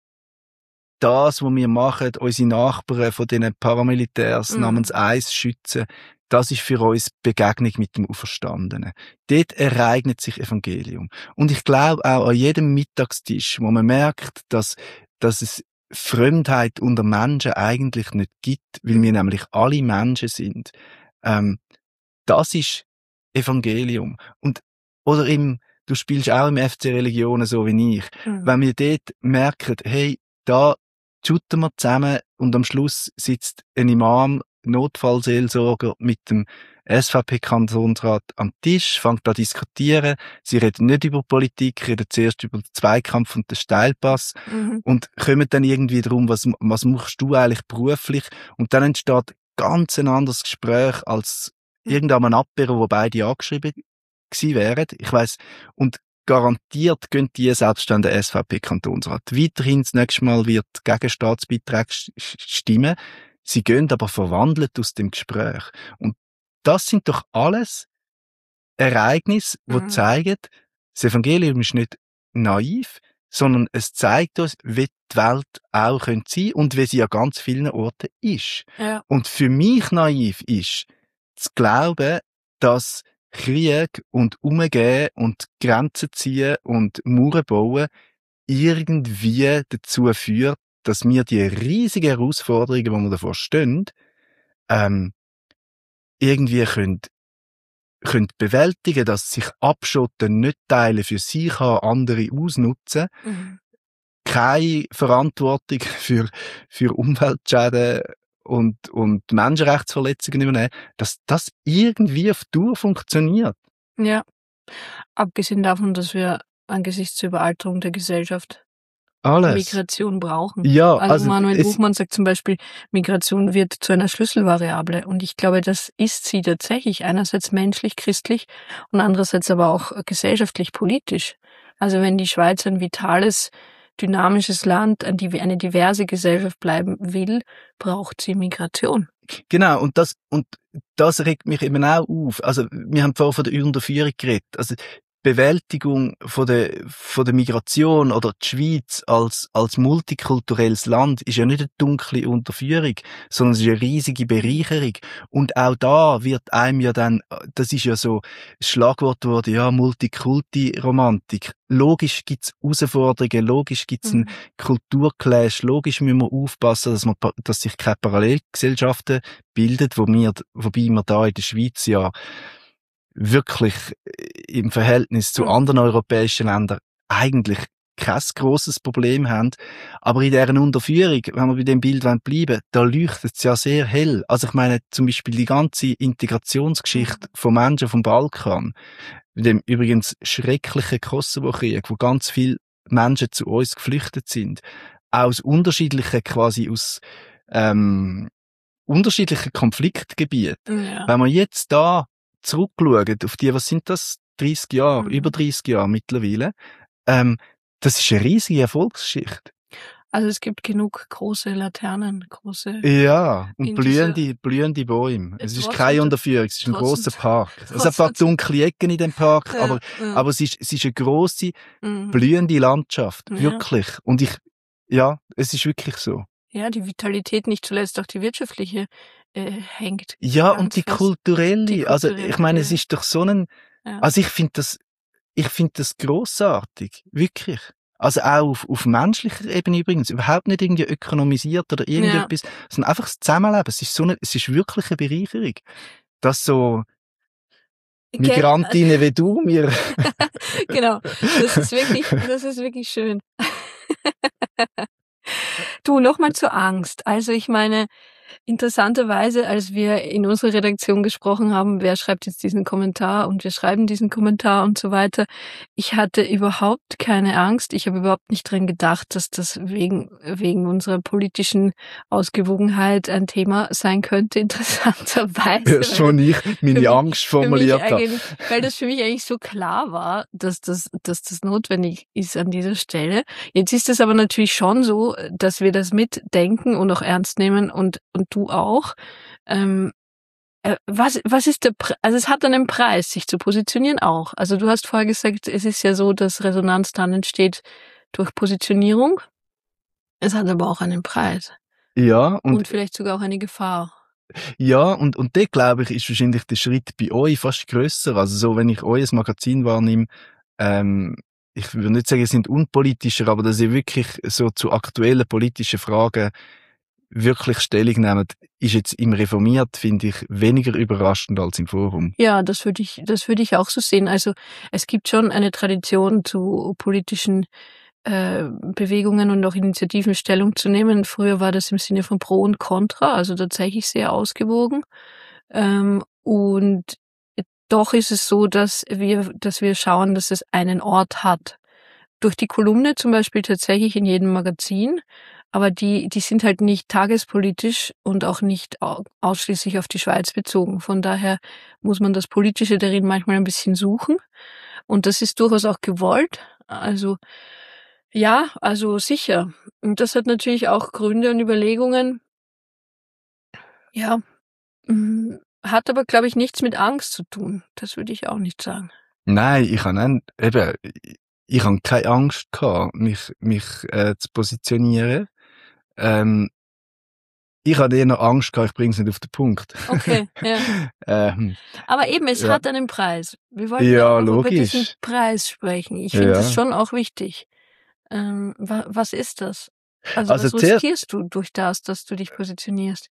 das, was wir machen, unsere Nachbarn von diesen Paramilitärs Mhm. namens Eis schützen, das ist für uns Begegnung mit dem Auferstandenen. Dort ereignet sich Evangelium. Und ich glaube auch an jedem Mittagstisch, wo man merkt, dass, dass es Fremdheit unter Menschen eigentlich nicht gibt, weil wir nämlich alle Menschen sind. Ähm, das ist Evangelium. Und, oder im, du spielst auch im F C Religionen so wie ich. Mhm. Wenn wir dort merken, hey, da shooten wir zusammen und am Schluss sitzt ein Imam, Notfallseelsorger mit dem S V P-Kantonsrat am Tisch, fängt an diskutieren. Sie reden nicht über Politik, reden zuerst über den Zweikampf und den Steilpass Mhm. und kommen dann irgendwie darum, was, was machst du eigentlich beruflich? Und dann entsteht ganz ein anderes Gespräch als irgendein Apero, wo beide angeschrieben gewesen wären. Ich weiss, und garantiert gehen die selbst an den S V P-Kantonsrat. Weiterhin das nächste Mal wird gegen Staatsbeiträge stimmen. Sie gehen aber verwandelt aus dem Gespräch. Und das sind doch alles Ereignisse, die Mhm. zeigen, das Evangelium ist nicht naiv, sondern es zeigt uns, wie die Welt auch sein könnte und wie sie an ganz vielen Orten ist. Ja. Und für mich naiv ist, zu glauben, dass Krieg und Umgehen und Grenzen ziehen und Mauern bauen irgendwie dazu führt, dass wir die riesigen Herausforderungen, die wir davor stehen, ähm, irgendwie können, können bewältigen, dass sich abschotten, nicht teilen, für sich haben, andere ausnutzen. Mhm. keine Verantwortung für, für Umweltschäden und, und Menschenrechtsverletzungen übernehmen, dass das irgendwie auf Dauer funktioniert. Ja, abgesehen davon, dass wir angesichts der Überalterung der Gesellschaft Alles. Migration brauchen. Ja, also, also Manuel es- Buchmann sagt zum Beispiel, Migration wird zu einer Schlüsselvariable. Und ich glaube, das ist sie tatsächlich. Einerseits menschlich, christlich und andererseits aber auch gesellschaftlich, politisch. Also wenn die Schweiz ein vitales, dynamisches Land, ein div- eine diverse Gesellschaft bleiben will, braucht sie Migration. Genau, und das, und das regt mich eben auch auf. Also, wir haben vorhin von der Unterführung geredet. Also, Bewältigung von der, von der Migration oder die Schweiz als, als multikulturelles Land ist ja nicht eine dunkle Unterführung, sondern es ist eine riesige Bereicherung. Und auch da wird einem ja dann, das ist ja so das Schlagwort wurde, ja, Multikulti-Romantik. Logisch gibt's Herausforderungen, logisch gibt's einen Mhm. Kulturclash, logisch müssen wir aufpassen, dass man, dass sich keine Parallelgesellschaften bildet, wo wir, wobei wir da in der Schweiz ja wirklich im Verhältnis zu Mhm. anderen europäischen Ländern eigentlich kein grosses Problem haben. Aber in deren Unterführung, wenn wir bei dem Bild bleiben wollen, da leuchtet es ja sehr hell. Also ich meine zum Beispiel die ganze Integrationsgeschichte von Menschen vom Balkan, mit dem übrigens schrecklichen Kosovo-Krieg, wo ganz viele Menschen zu uns geflüchtet sind, aus unterschiedlichen, quasi aus ähm, unterschiedlichen Konfliktgebieten. Ja. Wenn wir jetzt da zurückschauen auf die, was sind das, dreißig Jahre, Mhm. über dreißig Jahre mittlerweile, ähm, das ist eine riesige Erfolgsgeschichte. Also es gibt genug große Laternen, große... Ja, und In blühende, blühende Bäume. Es ist Trotzdem- keine Unterführung, es ist ein trotzdem- grosser Park. Es trotzdem- hat ein paar dunkle Ecken in dem Park, Ja, aber, ja. aber es ist, es ist eine grosse, Mhm. blühende Landschaft. Ja. Wirklich. Und ich, ja, es ist wirklich so. Ja, die Vitalität, nicht zuletzt auch die wirtschaftliche, äh, hängt. Ja, ganz und die fest. kulturelle, Die also kulturelle, ich meine, es ja. ist doch so ein, Ja. also ich finde das, ich finde das grossartig, wirklich. Also auch auf, auf menschlicher Ebene übrigens, überhaupt nicht irgendwie ökonomisiert oder irgendetwas, sondern einfach das Zusammenleben. Es ist so eine, es ist wirklich eine Bereicherung. Dass so Gell? Migrantinnen wie du mir, Genau, das ist wirklich, das ist wirklich schön. Du, nochmal zur Angst. Also ich meine, interessanterweise, als wir in unserer Redaktion gesprochen haben, wer schreibt jetzt diesen Kommentar und wir schreiben diesen Kommentar und so weiter, ich hatte überhaupt keine Angst. Ich habe überhaupt nicht dran gedacht, dass das wegen, wegen unserer politischen Ausgewogenheit ein Thema sein könnte, interessanterweise. schon ich meine mich- Angst Für mich formuliert habe. eigentlich, weil das für mich eigentlich so klar war, dass das, dass das notwendig ist an dieser Stelle. Jetzt ist es aber natürlich schon so, dass wir das mitdenken und auch ernst nehmen und, und du auch. Ähm, äh, was, was ist der, Pre- also es hat einen Preis, sich zu positionieren auch. Also du hast vorher gesagt, es ist ja so, dass Resonanz dann entsteht durch Positionierung. Es hat aber auch einen Preis. Ja, Und, und, vielleicht sogar auch eine Gefahr. ja, und, und da glaube ich, ist wahrscheinlich der Schritt bei euch fast grösser. Also so, wenn ich euer Magazin wahrnehme, ähm, ich würde nicht sagen, es sind unpolitischer, aber dass ihr wirklich so zu aktuellen politischen Fragen wirklich Stellung nehmt, ist jetzt im Reformiert, finde ich, weniger überraschend als im Forum. Ja, das würde ich, das würde ich auch so sehen. Also es gibt schon eine Tradition zu politischen äh, Bewegungen und auch Initiativen Stellung zu nehmen. Früher war das im Sinne von Pro und Contra, also tatsächlich sehr ausgewogen. Ähm, und doch ist es so, dass wir, dass wir schauen, dass es einen Ort hat. Durch die Kolumne zum Beispiel tatsächlich in jedem Magazin. Aber die, die sind halt nicht tagespolitisch und auch nicht au- ausschließlich auf die Schweiz bezogen. Von daher muss man das Politische darin manchmal ein bisschen suchen. Und das ist durchaus auch gewollt. Also, ja, also sicher. Und das hat natürlich auch Gründe und Überlegungen. Ja, mm, hat aber, glaube ich, nichts mit Angst zu tun. Das würde ich auch nicht sagen. Nein, ich habe nicht, eben, ich habe keine Angst gehabt, mich, mich äh, zu positionieren. Ähm, ich hatte eher noch Angst gehabt, ich bringe es nicht auf den Punkt. Okay, ja. ähm, Aber eben, es Ja. hat einen Preis. Wir wollten Ja, auch über logisch. diesen Preis sprechen. Ich finde Ja. das schon auch wichtig. Ähm, wa was ist das? Also, Also was zuerst- riskierst du durch das, dass du dich positionierst?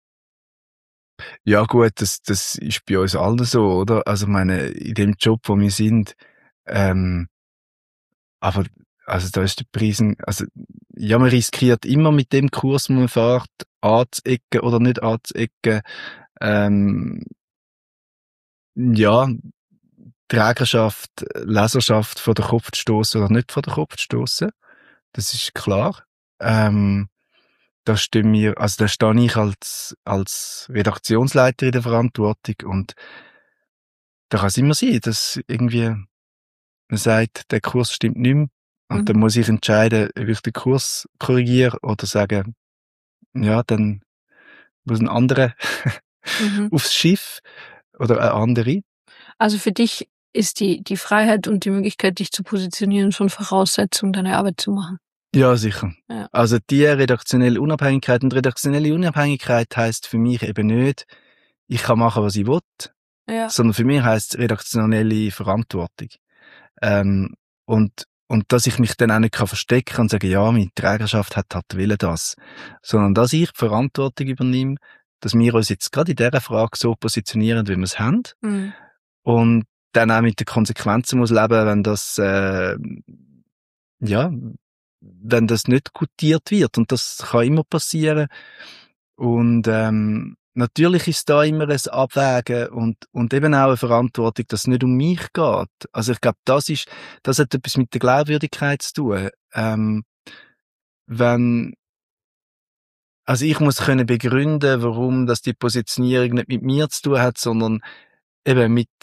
Ja gut, das, das ist bei uns allen so, oder? Also ich meine, in dem Job, wo wir sind, ähm, aber also da ist der Preis, also ja, man riskiert immer mit dem Kurs, wo man fährt, anzuecken oder nicht anzuecken. Ähm, ja, Trägerschaft, Leserschaft vor den Kopf zu stossen oder nicht vor den Kopf zu stossen. Das ist klar. Ähm, da stimme mir, also da stehe ich als, als Redaktionsleiter in der Verantwortung und da kann es immer sein, dass irgendwie man sagt, der Kurs stimmt nicht mehr und Mhm. dann muss ich entscheiden, ob ich den Kurs korrigiere oder sagen, ja, dann muss ein anderer Mhm. aufs Schiff oder eine andere. Also für dich ist die, die Freiheit und die Möglichkeit, dich zu positionieren, schon Voraussetzung, deine Arbeit zu machen. Ja, sicher. Ja. Also die redaktionelle Unabhängigkeit, und redaktionelle Unabhängigkeit heisst für mich eben nicht, ich kann machen, was ich will, Ja. sondern für mich heisst redaktionelle Verantwortung. Ähm, und, und dass ich mich dann auch nicht kann verstecken und sagen, ja, meine Trägerschaft hat halt wollen das. Sondern dass ich die Verantwortung übernehme, dass wir uns jetzt gerade in dieser Frage so positionieren, wie wir es haben. Mhm. Und dann auch mit den Konsequenzen muss leben, wenn das, äh, ja, wenn das nicht gutiert wird. Und das kann immer passieren. Und, ähm, natürlich ist da immer ein Abwägen und, und eben auch eine Verantwortung, dass es nicht um mich geht. Also ich glaube, das ist, das hat etwas mit der Glaubwürdigkeit zu tun. Ähm, wenn, also ich muss können begründen, warum das die Positionierung nicht mit mir zu tun hat, sondern eben mit,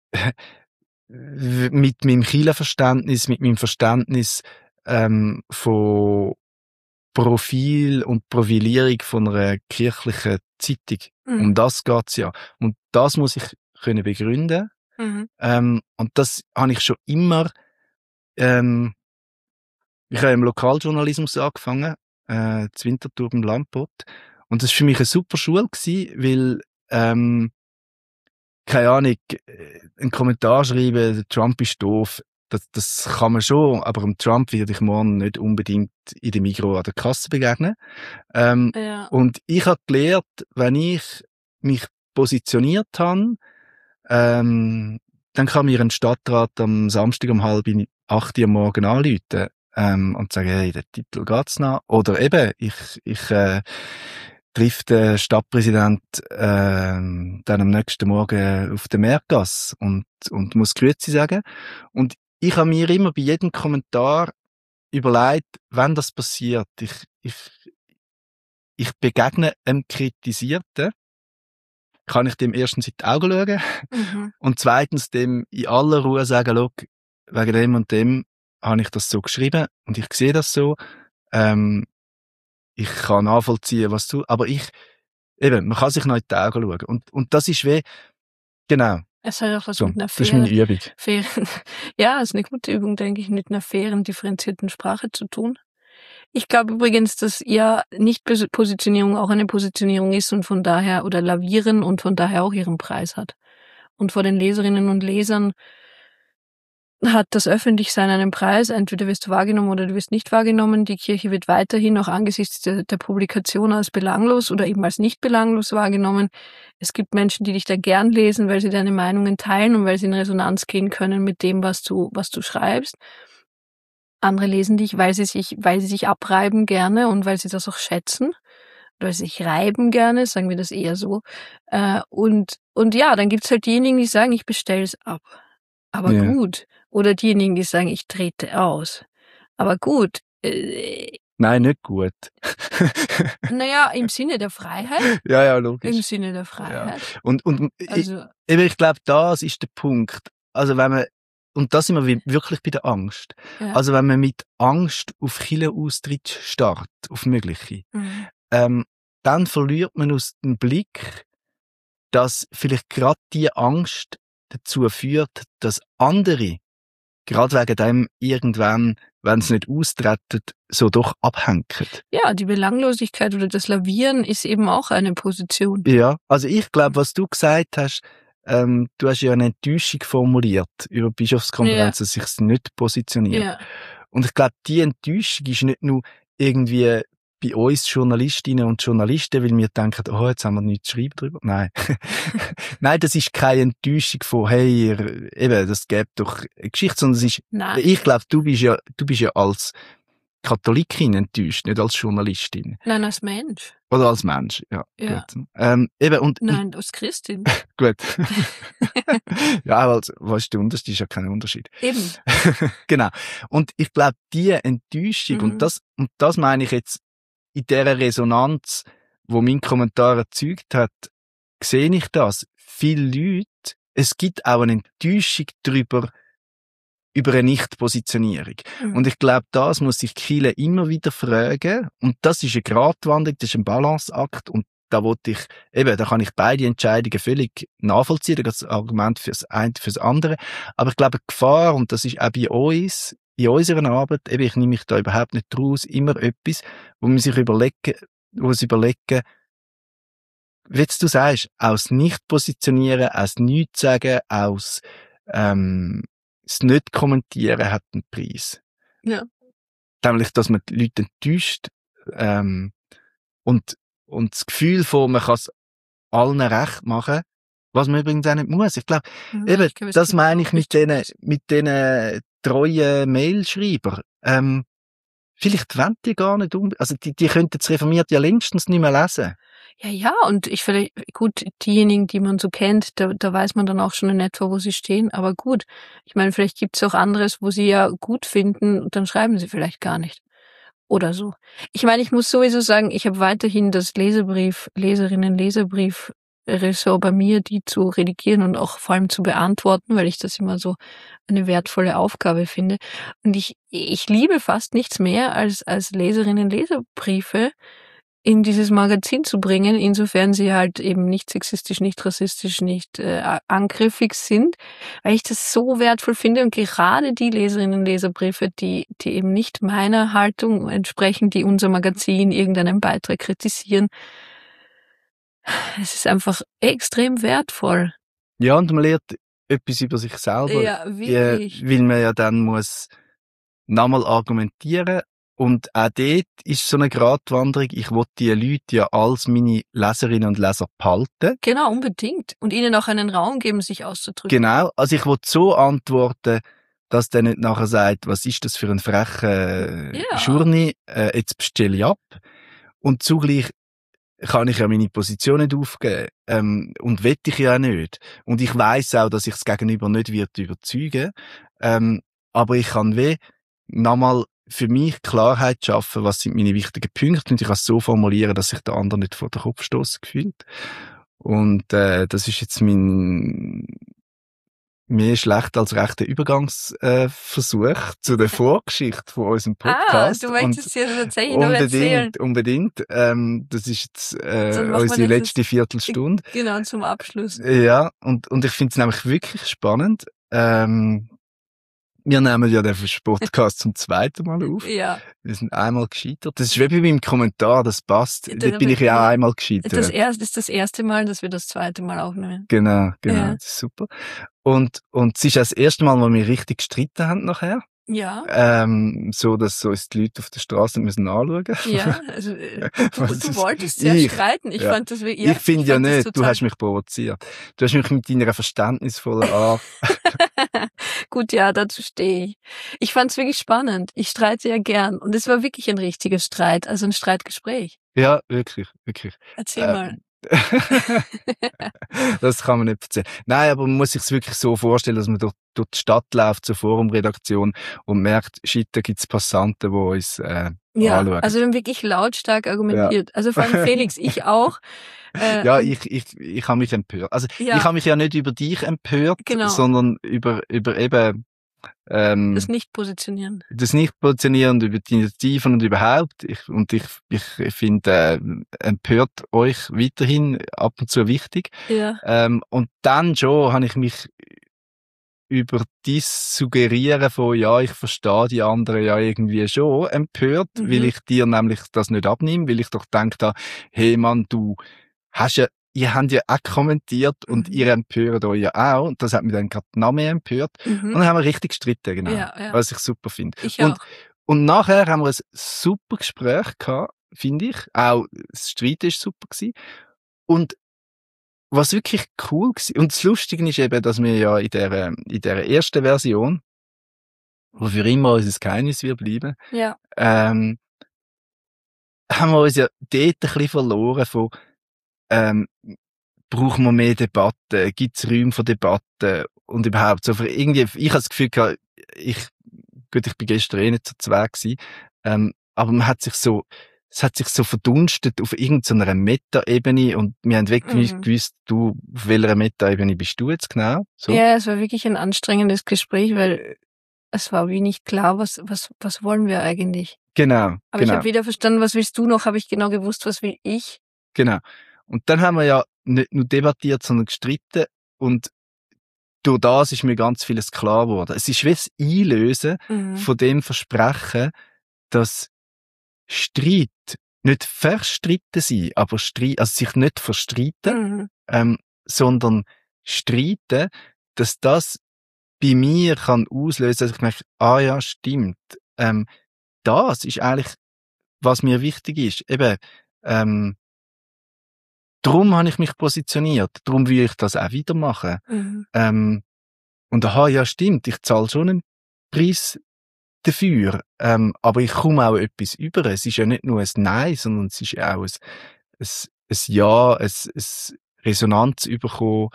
mit meinem Kirchenverständnis, mit meinem Verständnis, ähm, von Profil und Profilierung von einer kirchlichen Zeitung. Mhm. Um das geht's ja. Und das muss ich können begründen. Mhm. Ähm, und das habe ich schon immer, ähm, ich habe im Lokaljournalismus angefangen, äh, zu Winterthur im Landbot. Und das war für mich eine super Schule gewesen, weil, ähm, keine Ahnung, äh, einen Kommentar schreiben, der Trump ist doof. Das, das kann man schon, aber dem Trump werde ich morgen nicht unbedingt in der Migros an der Kasse begegnen. Ähm, Ja. und ich habe gelernt, wenn ich mich positioniert habe, ähm, dann kann mir ein Stadtrat am Samstag um halb acht Uhr am Morgen anrufen ähm, und sagen, hey, der Titel geht's noch. Oder eben, ich, ich äh, trifft den Stadtpräsident äh, dann am nächsten Morgen auf der Meergasse und, und muss Grüezi sagen. Und ich habe mir immer bei jedem Kommentar überlegt, wenn das passiert, ich, ich, ich begegne einem Kritisierten, kann ich dem erstens in die Augen schauen Mhm. und zweitens dem in aller Ruhe sagen, schau, wegen dem und dem habe ich das so geschrieben und ich sehe das so, ähm, ich kann nachvollziehen, was du, aber ich, eben, man kann sich noch in die Augen schauen. Und, und das ist wie, genau, Es hat auch was so, mit einer das ist meine fairen, Übung. fairen, ja, ist eine gute Übung, denke ich, mit einer fairen, differenzierten Sprache zu tun. Ich glaube übrigens, dass ja Nicht-Positionierung auch eine Positionierung ist und von daher, oder lavieren und von daher auch ihren Preis hat. Und vor den Leserinnen und Lesern hat das Öffentlichsein einen Preis. Entweder wirst du wahrgenommen oder du wirst nicht wahrgenommen. Die Kirche wird weiterhin auch angesichts der, der Publikation als belanglos oder eben als nicht belanglos wahrgenommen. Es gibt Menschen, die dich da gern lesen, weil sie deine Meinungen teilen und weil sie in Resonanz gehen können mit dem, was du, was du schreibst. Andere lesen dich, weil sie sich, weil sie sich abreiben gerne und weil sie das auch schätzen. Oder sie sich reiben gerne, sagen wir das eher so. Und, und ja, dann gibt's halt diejenigen, die sagen, ich bestelle es ab. Aber Ja. gut. Oder diejenigen, die sagen, ich trete aus. Aber gut. Äh, Nein, nicht gut. naja, im Sinne der Freiheit. Ja, ja, logisch. Im Sinne der Freiheit. Ja. Und, und Also, ich, eben, ich glaube, das ist der Punkt. Also wenn man, und das sind wir wie- wirklich bei der Angst. ja. Also wenn man mit Angst auf Kirchenaustritt startet, auf mögliche, Mhm. ähm, dann verliert man aus dem Blick, dass vielleicht gerade die Angst dazu führt, dass andere, gerade wegen dem irgendwann, wenn es nicht austreten, so doch abhängen. Ja, die Belanglosigkeit oder das Lavieren ist eben auch eine Position. Ja, also ich glaube, was du gesagt hast, ähm, du hast ja eine Enttäuschung formuliert über die Bischofskonferenz, Ja. dass sich nicht positioniert. Ja. Und ich glaube, die Enttäuschung ist nicht nur irgendwie bei uns Journalistinnen und Journalisten, weil wir denken, oh, jetzt haben wir nichts zu schreiben drüber. Nein. Nein, das ist keine Enttäuschung von, hey, ihr, eben, das gibt doch eine Geschichte, sondern es ist, Nein. ich glaube, du bist ja, du bist ja als Katholikin enttäuscht, nicht als Journalistin. Nein, als Mensch. Oder als Mensch, ja. Ja. Gut. Ähm, eben, und, Nein, als Christin. gut. Ja, weil, weißt du, der Unterschied ist ja kein Unterschied. Eben. Genau. Und ich glaube, die Enttäuschung, Mhm. und das, und das meine ich jetzt in dieser Resonanz, wo mein Kommentar erzeugt hat, sehe ich das. Viele Leute, es gibt auch eine Enttäuschung darüber, über eine Nichtpositionierung. Mhm. Und ich glaube, das muss sich Kirche immer wieder fragen. Und das ist eine Gratwanderung, das ist ein Balanceakt. Und da wollte ich, eben, da kann ich beide Entscheidungen völlig nachvollziehen. Das Argument fürs eine, fürs andere. Aber ich glaube, die Gefahr, und das ist auch bei uns, in unserer Arbeit, eben, ich nehme mich da überhaupt nicht draus, immer etwas, wo man sich überlegen, wo sie überlegen, wie du sagst, aus Nicht-Positionieren, aus Nichts sagen, aus, ähm, das Nicht-Kommentieren hat einen Preis. Ja. Nämlich, dass man die Leute enttäuscht, ähm, und, und das Gefühl von, man kann es allen recht machen, was man übrigens auch nicht muss. Ich glaube, Ja, eben, ich glaube, es das gibt meine auch ich mit richtig denen, was. mit denen treuen Mailschreiber. Ähm, vielleicht wollen die gar nicht um, also die, die könnten das Reformierte ja längstens nicht mehr lesen. Ja, ja, und ich vielleicht, gut, diejenigen, die man so kennt, da, da weiß man dann auch schon in etwa, wo sie stehen, aber gut. Ich meine, vielleicht gibt's auch anderes, wo sie ja gut finden, und dann schreiben sie vielleicht gar nicht. Oder so. Ich meine, ich muss sowieso sagen, ich habe weiterhin das Leserbrief, Leserinnen, Leserbrief Ressort bei mir, die zu redigieren und auch vor allem zu beantworten, weil ich das immer so eine wertvolle Aufgabe finde. Und ich, ich liebe fast nichts mehr, als, als Leserinnen, Leserbriefe in dieses Magazin zu bringen, insofern sie halt eben nicht sexistisch, nicht rassistisch, nicht äh, angriffig sind, weil ich das so wertvoll finde, und gerade die Leserinnen und Leserbriefe, die die eben nicht meiner Haltung entsprechen, die unser Magazin, irgendeinen Beitrag kritisieren, es ist einfach extrem wertvoll. Ja, und man lernt etwas über sich selber. Ja, wirklich. Ja, weil man ja dann muss nochmal argumentieren. Und auch dort ist so eine Gratwanderung. Ich will die Leute ja als meine Leserinnen und Leser behalten. Genau, unbedingt. Und ihnen auch einen Raum geben, sich auszudrücken. Genau. Also ich will so antworten, dass der nicht nachher sagt, was ist das für ein frecher Ja. Journey, äh, jetzt bestelle ich ab. Und zugleich kann ich ja meine Position nicht aufgeben. Ähm, und will ich ja auch nicht. Und ich weiss auch, dass ich das Gegenüber nicht wird überzeugen. Ähm, aber ich kann weh nochmal für mich Klarheit schaffen, was sind meine wichtigen Punkte, und ich kann es so formulieren, dass sich der andere nicht vor den Kopf stossen fühlt. Und äh, das ist jetzt mein mehr schlecht als rechter Übergangsversuch äh, Versuch zu der Vorgeschichte von unserem Podcast. Ah, du möchtest dir tatsächlich noch unbedingt, erzählen. Unbedingt, ähm, das ist jetzt äh, Dann machen wir unsere das letzte Viertelstunde. Genau, zum Abschluss. Ja, und, und ich finde es nämlich wirklich spannend. Ähm, wir nehmen ja den Podcast zum zweiten Mal auf. Ja. Wir sind einmal gescheitert. Das ist wie bei meinem Kommentar, das passt. Ja, Dort bin ich ja auch einmal gescheitert. Das erste ist das erste Mal, dass wir das zweite Mal aufnehmen. Genau, genau, Ja. das ist super. Und, und es ist das erste Mal, wo wir richtig gestritten haben nachher. Ja. Ähm, so, dass so uns die Leute auf der Straße müssen anschauen. Ja, also äh, du, Was du ist- wolltest sehr ich, streiten. Ich ja. fand das wirklich. Ja, ich finde ja fand das nicht, du total- hast mich provoziert. Du hast mich mit deiner verständnisvollen Art. Gut, ja, dazu stehe ich. Ich fand es wirklich spannend. Ich streite ja gern. Und es war wirklich ein richtiger Streit, also ein Streitgespräch. Ja, wirklich, wirklich. Erzähl Ähm, mal. Das kann man nicht erzählen. Nein, aber man muss sich wirklich so vorstellen, dass man durch, durch die Stadt läuft zur Forumredaktion und merkt, shit, da gibt's Passanten, die uns äh, Ja, anschauen. also wir haben wirklich lautstark argumentiert. Also vor allem Felix, ich auch. Äh, ja, und- ich, ich, ich habe mich empört. Also Ja. ich habe mich ja nicht über dich empört, Genau. sondern über, über eben ähm, das nicht positionieren. das Nicht-Positionieren, über die Initiativen und überhaupt. Ich, und ich, ich finde, äh, empört euch weiterhin ab und zu wichtig. Ja. Ähm, und dann schon habe ich mich über dies Suggerieren von, ja, ich verstehe die anderen ja irgendwie schon empört, Mhm. weil ich dir nämlich das nicht abnehme, weil ich doch gedacht habe, hey Mann, du hast ja, ihr habt ja auch kommentiert und Mhm. ihr empört euch ja auch, und das hat mich dann gerade noch mehr empört. Und Mhm. dann haben wir richtig gestritten, genau. Ja, ja. Was ich super finde. Ich und, auch. und nachher haben wir ein super Gespräch gehabt, finde ich. Auch das Streiten ist super gewesen. Und was wirklich cool war, und das Lustige ist eben, dass wir ja in der, in der ersten Version, wo für immer unser Geheimnis wird bleiben, Ja. ähm, haben wir uns ja dort ein bisschen verloren von, ähm, brauchen wir mehr Debatten, gibt es Räume für Debatten und überhaupt so für irgendwie, ich habe das Gefühl gehabt, ich, gut, ich bin gestern eh nicht so zu Weg gewesen, ähm, aber man hat sich so, es hat sich so verdunstet auf irgendeiner Meta-Ebene und wir haben wirklich nicht Mhm. gewusst, du, auf welcher Meta-Ebene bist du jetzt genau? So. Ja, es war wirklich ein anstrengendes Gespräch, weil es war wie nicht klar, was, was, was wollen wir eigentlich? Genau, Aber ich genau, habe weder verstanden, was willst du noch, habe ich genau gewusst, was will ich? genau. Und dann haben wir ja nicht nur debattiert, sondern gestritten und durch das ist mir ganz vieles klar geworden. Es ist wie das Einlösen Mhm. von dem Versprechen, dass Streit nicht verstritten sein, aber Streit, also sich nicht verstreiten, Mhm. ähm, sondern streiten, dass das bei mir kann auslösen, dass ich merke, ah ja, stimmt. Ähm, das ist eigentlich, was mir wichtig ist. Eben, ähm, darum habe ich mich positioniert. Darum will ich das auch wieder machen. Mhm. Ähm, und aha, ja, stimmt, ich zahle schon einen Preis dafür. Ähm, aber ich komme auch etwas über. Es ist ja nicht nur ein Nein, sondern es ist ja auch ein, ein, ein Ja, ein, ein Resonanz bekommen.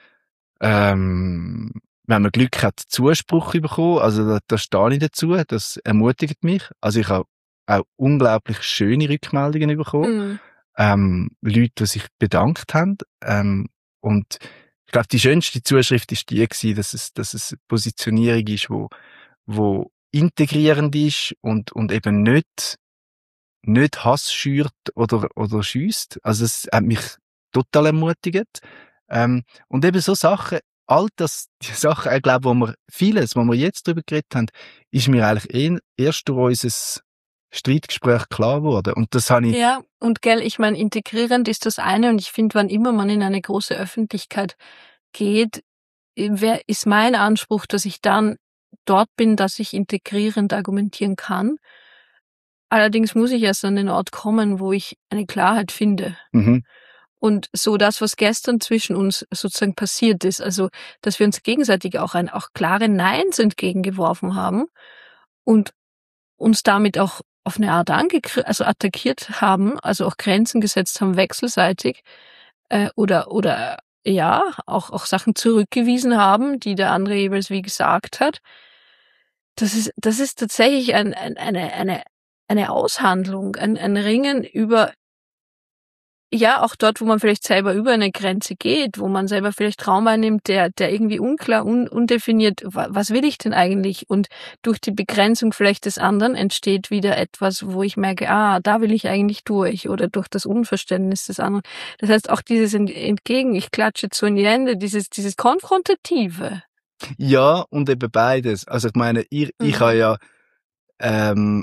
Ähm, wenn man Glück hat, Zuspruch bekommen. Also da, da stehe ich dazu. Das ermutigt mich. Also ich habe auch unglaublich schöne Rückmeldungen bekommen. Mhm. Ähm, Leute, die sich bedankt haben. Ähm, und ich glaube, die schönste Zuschrift ist die gewesen, dass es, dass es eine Positionierung ist, wo, wo integrierend ist und, und eben nicht, nicht Hass schürt oder, oder schiesst. Also es hat mich total ermutigt. Ähm, und eben so Sachen, all das, die Sachen, ich glaube, wo wir, vieles, wo wir jetzt drüber geredet haben, ist mir eigentlich eh, erst durch unser Streitgespräch klar geworden. Und das habe ich, Ja, und gell, ich meine, integrierend ist das eine und ich finde, wann immer man in eine große Öffentlichkeit geht, wer ist mein Anspruch, dass ich dann dort bin, dass ich integrierend argumentieren kann. Allerdings muss ich erst an den Ort kommen, wo ich eine Klarheit finde. mhm, Und so das, was gestern zwischen uns sozusagen passiert ist, also dass wir uns gegenseitig auch ein auch klare Neins entgegengeworfen haben und uns damit auch auf eine Art angegr- also attackiert haben, also auch Grenzen gesetzt haben wechselseitig äh, oder oder ja auch auch Sachen zurückgewiesen haben, die der andere jeweils wie gesagt hat. Das ist das ist tatsächlich ein, ein, eine eine eine Aushandlung, ein, ein Ringen über ja, auch dort, wo man vielleicht selber über eine Grenze geht, wo man selber vielleicht Raum einnimmt, der, der irgendwie unklar, un, undefiniert, wa, was will ich denn eigentlich? Und durch die Begrenzung vielleicht des anderen entsteht wieder etwas, wo ich merke, ah, da will ich eigentlich durch, oder durch das Unverständnis des anderen. Das heißt, auch dieses Entgegen, ich klatsche zu in die Hände, dieses, dieses Konfrontative. ja, und eben beides. Also ich meine, ich, ich Mhm. habe ja, ähm,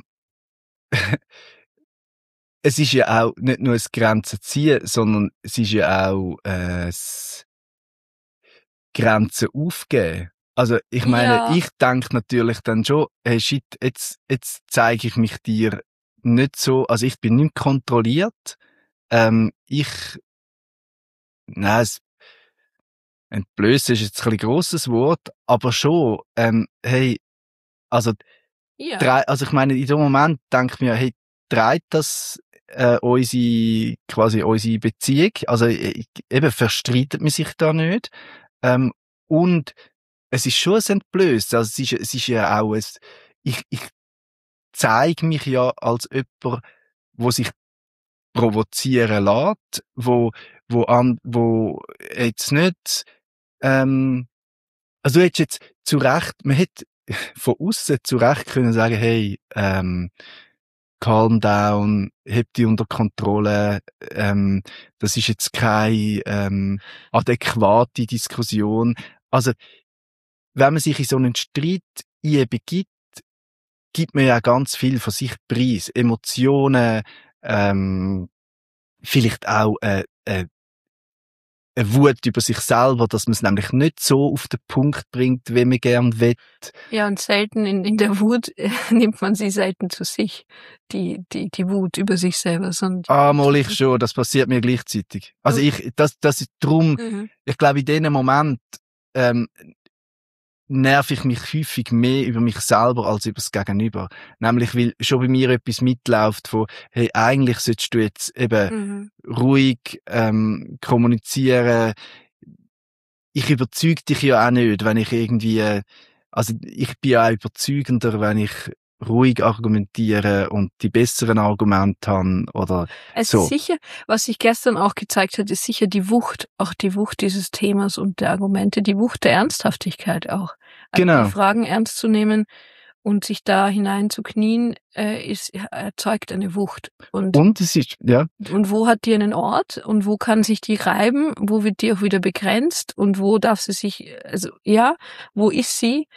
es ist ja auch nicht nur das Grenzen ziehen, sondern es ist ja auch äh, das Grenzen aufgeben. Also ich meine, Ja, ich denke natürlich dann schon, hey shit, jetzt, jetzt zeige ich mich dir nicht so, also ich bin nicht kontrolliert. Ähm, ich, nein, es, entblößen ist jetzt ein bisschen grosses Wort, aber schon, ähm, hey, also ja, drei, also ich meine, in dem Moment denke ich mir, hey, treibt das äh, unsere, quasi unsere Beziehung? Also äh, eben verstreitet man sich da nicht. Ähm, und es ist schon ein Entblößen. Also es ist, es ist ja auch ein, ich, ich zeige mich ja als jemand, wo sich provozieren lässt, wo, wo an, wo jetzt nicht, ähm, also du hättest jetzt zu Recht, man hätte von außen zu Recht können sagen, hey, ähm, calm down, heb die unter Kontrolle, ähm, das ist jetzt keine ähm, adäquate Diskussion. Also, wenn man sich in so einen Streit begibt, gibt man ja ganz viel von sich preis. Emotionen, ähm, vielleicht auch äh, äh, eine Wut über sich selber, dass man es nämlich nicht so auf den Punkt bringt, wie man gern will. Ja, und selten in, in der Wut äh, nimmt man sie selten zu sich, die, die, die Wut über sich selber. Sondern Ah, mal ich schon, das passiert mir gleichzeitig. Also ich, das, das ist drum, mhm. ich glaube, in diesem Moment, ähm, nerv ich mich häufig mehr über mich selber als über das Gegenüber. Nämlich, weil schon bei mir etwas mitläuft von, hey, eigentlich solltest du jetzt eben Mhm. ruhig ähm, kommunizieren. Ich überzeug dich ja auch nicht, wenn ich irgendwie, also ich bin ja auch überzeugender, wenn ich ruhig argumentiere und die besseren Argumente habe oder Es so. ist sicher, was sich gestern auch gezeigt hat, ist sicher die Wucht, auch die Wucht dieses Themas und der Argumente, die Wucht der Ernsthaftigkeit auch. Also Genau. die Fragen ernst zu nehmen und sich da hinein zu knien, äh, ist, erzeugt eine Wucht. Und, Und es ist, ja. und wo hat die einen Ort und wo kann sich die reiben, wo wird die auch wieder begrenzt und wo darf sie sich, also ja, wo ist sie?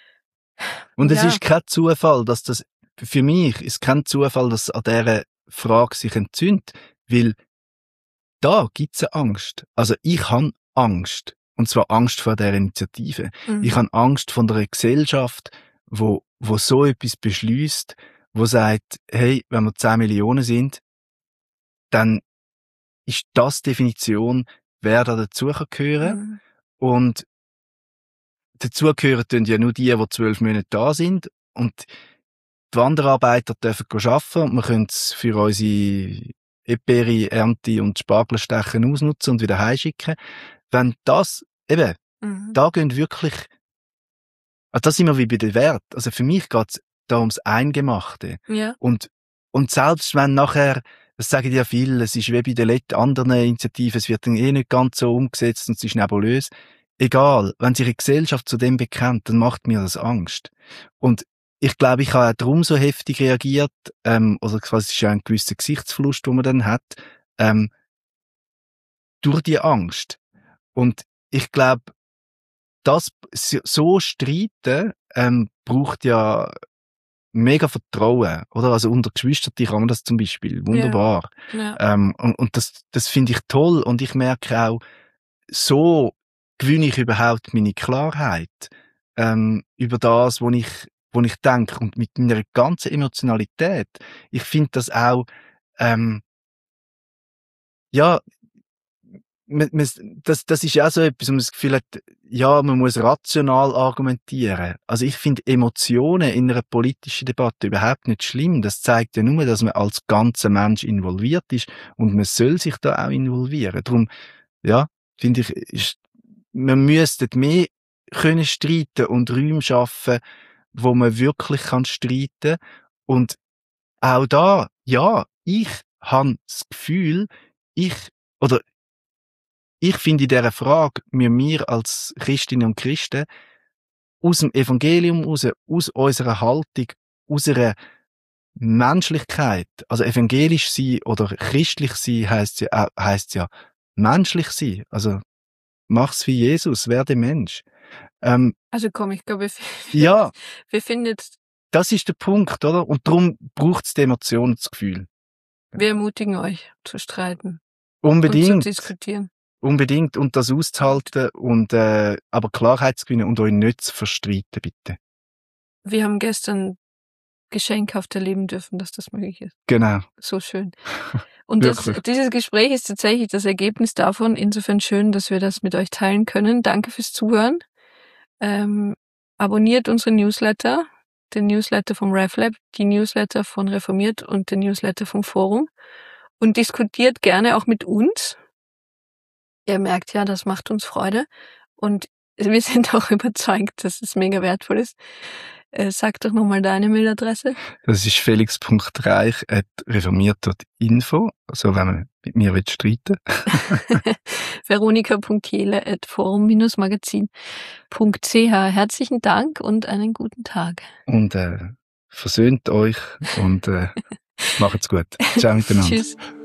Und es Ja. ist kein Zufall, dass das, für mich ist kein Zufall, dass an dieser Frage sich entzündet, weil da gibt's eine Angst. Also ich habe Angst. Und zwar Angst vor der Initiative. Mhm. Ich habe Angst von der Gesellschaft, wo, wo so etwas beschließt, wo sagt, hey, wenn wir zehn Millionen sind, dann ist das die Definition, wer da dazugehören. Mhm. Und dazu gehören dann ja nur die, die zwölf Monate da sind. Und die Wanderarbeiter dürfen arbeiten und wir können es für unsere Eperi, Ernte und Spargelstechen ausnutzen und wieder heimschicken. Wenn das, eben, Mhm. da gehen wirklich, also das sind wir wie bei den Werten. Also für mich geht es da ums Eingemachte. Ja. Und, und selbst wenn nachher, das sagen ja viele, es ist wie bei den letzten anderen Initiativen, es wird dann eh nicht ganz so umgesetzt und es ist nebulös. Egal, wenn sich eine Gesellschaft zu dem bekennt, dann macht mir das Angst. Und ich glaube, ich habe auch darum so heftig reagiert, ähm, oder quasi es ist ja ein gewisser Gesichtsverlust, den man dann hat, ähm, durch die Angst. Und ich glaube, das so streiten ähm, braucht ja mega Vertrauen, oder? Also unter Geschwistern kann man das zum Beispiel wunderbar. Ja. Ähm, und, und das, das finde ich toll. Und ich merke auch, so gewinne ich überhaupt meine Klarheit ähm, über das, was ich, was ich denke. Und mit meiner ganzen Emotionalität. Ich finde das auch, ähm, ja, man, man, das, das ist auch so etwas, wo man das Gefühl hat, ja, man muss rational argumentieren. Also ich finde Emotionen in einer politischen Debatte überhaupt nicht schlimm. Das zeigt ja nur, dass man als ganzer Mensch involviert ist und man soll sich da auch involvieren. Darum, ja, finde ich, ist, man müsste mehr können streiten und Räume schaffen, wo man wirklich kann streiten. Und auch da, ja, ich habe das Gefühl, ich, oder ich finde in dieser Frage, müssen wir als Christinnen und Christen aus dem Evangelium raus, aus unserer Haltung, aus unserer Menschlichkeit, also evangelisch sein oder christlich sein heisst ja, äh, heisst ja menschlich sein. Also mach's wie Jesus, werde Mensch. Ähm, Also komm, ich glaube, wir, ja, wir finden jetzt, das ist der Punkt, oder? Und darum braucht's die Emotion, das Gefühl. wir ermutigen euch zu streiten Unbedingt. und zu diskutieren. Unbedingt. Und das auszuhalten und, äh, aber Klarheit zu gewinnen und euch nicht zu verstreiten, bitte. Wir haben gestern geschenkhaft erleben dürfen, dass das möglich ist. Genau. So schön. Und das, dieses Gespräch ist tatsächlich das Ergebnis davon. Insofern schön, dass wir das mit euch teilen können. Danke fürs Zuhören. Ähm, abonniert unsere Newsletter, den Newsletter vom RefLab, die Newsletter von Reformiert und den Newsletter vom Forum und diskutiert gerne auch mit uns. Ihr merkt ja, das macht uns Freude und wir sind auch überzeugt, dass es mega wertvoll ist. Äh, sag doch nochmal deine Mailadresse. Das ist felix punkt reich at reformiert punkt info, also wenn man mit mir will streiten. veronika punkt kehle at forum magazin punkt c h. Herzlichen Dank und einen guten Tag. Und äh, versöhnt euch und äh, macht's gut. Ciao miteinander. Tschüss.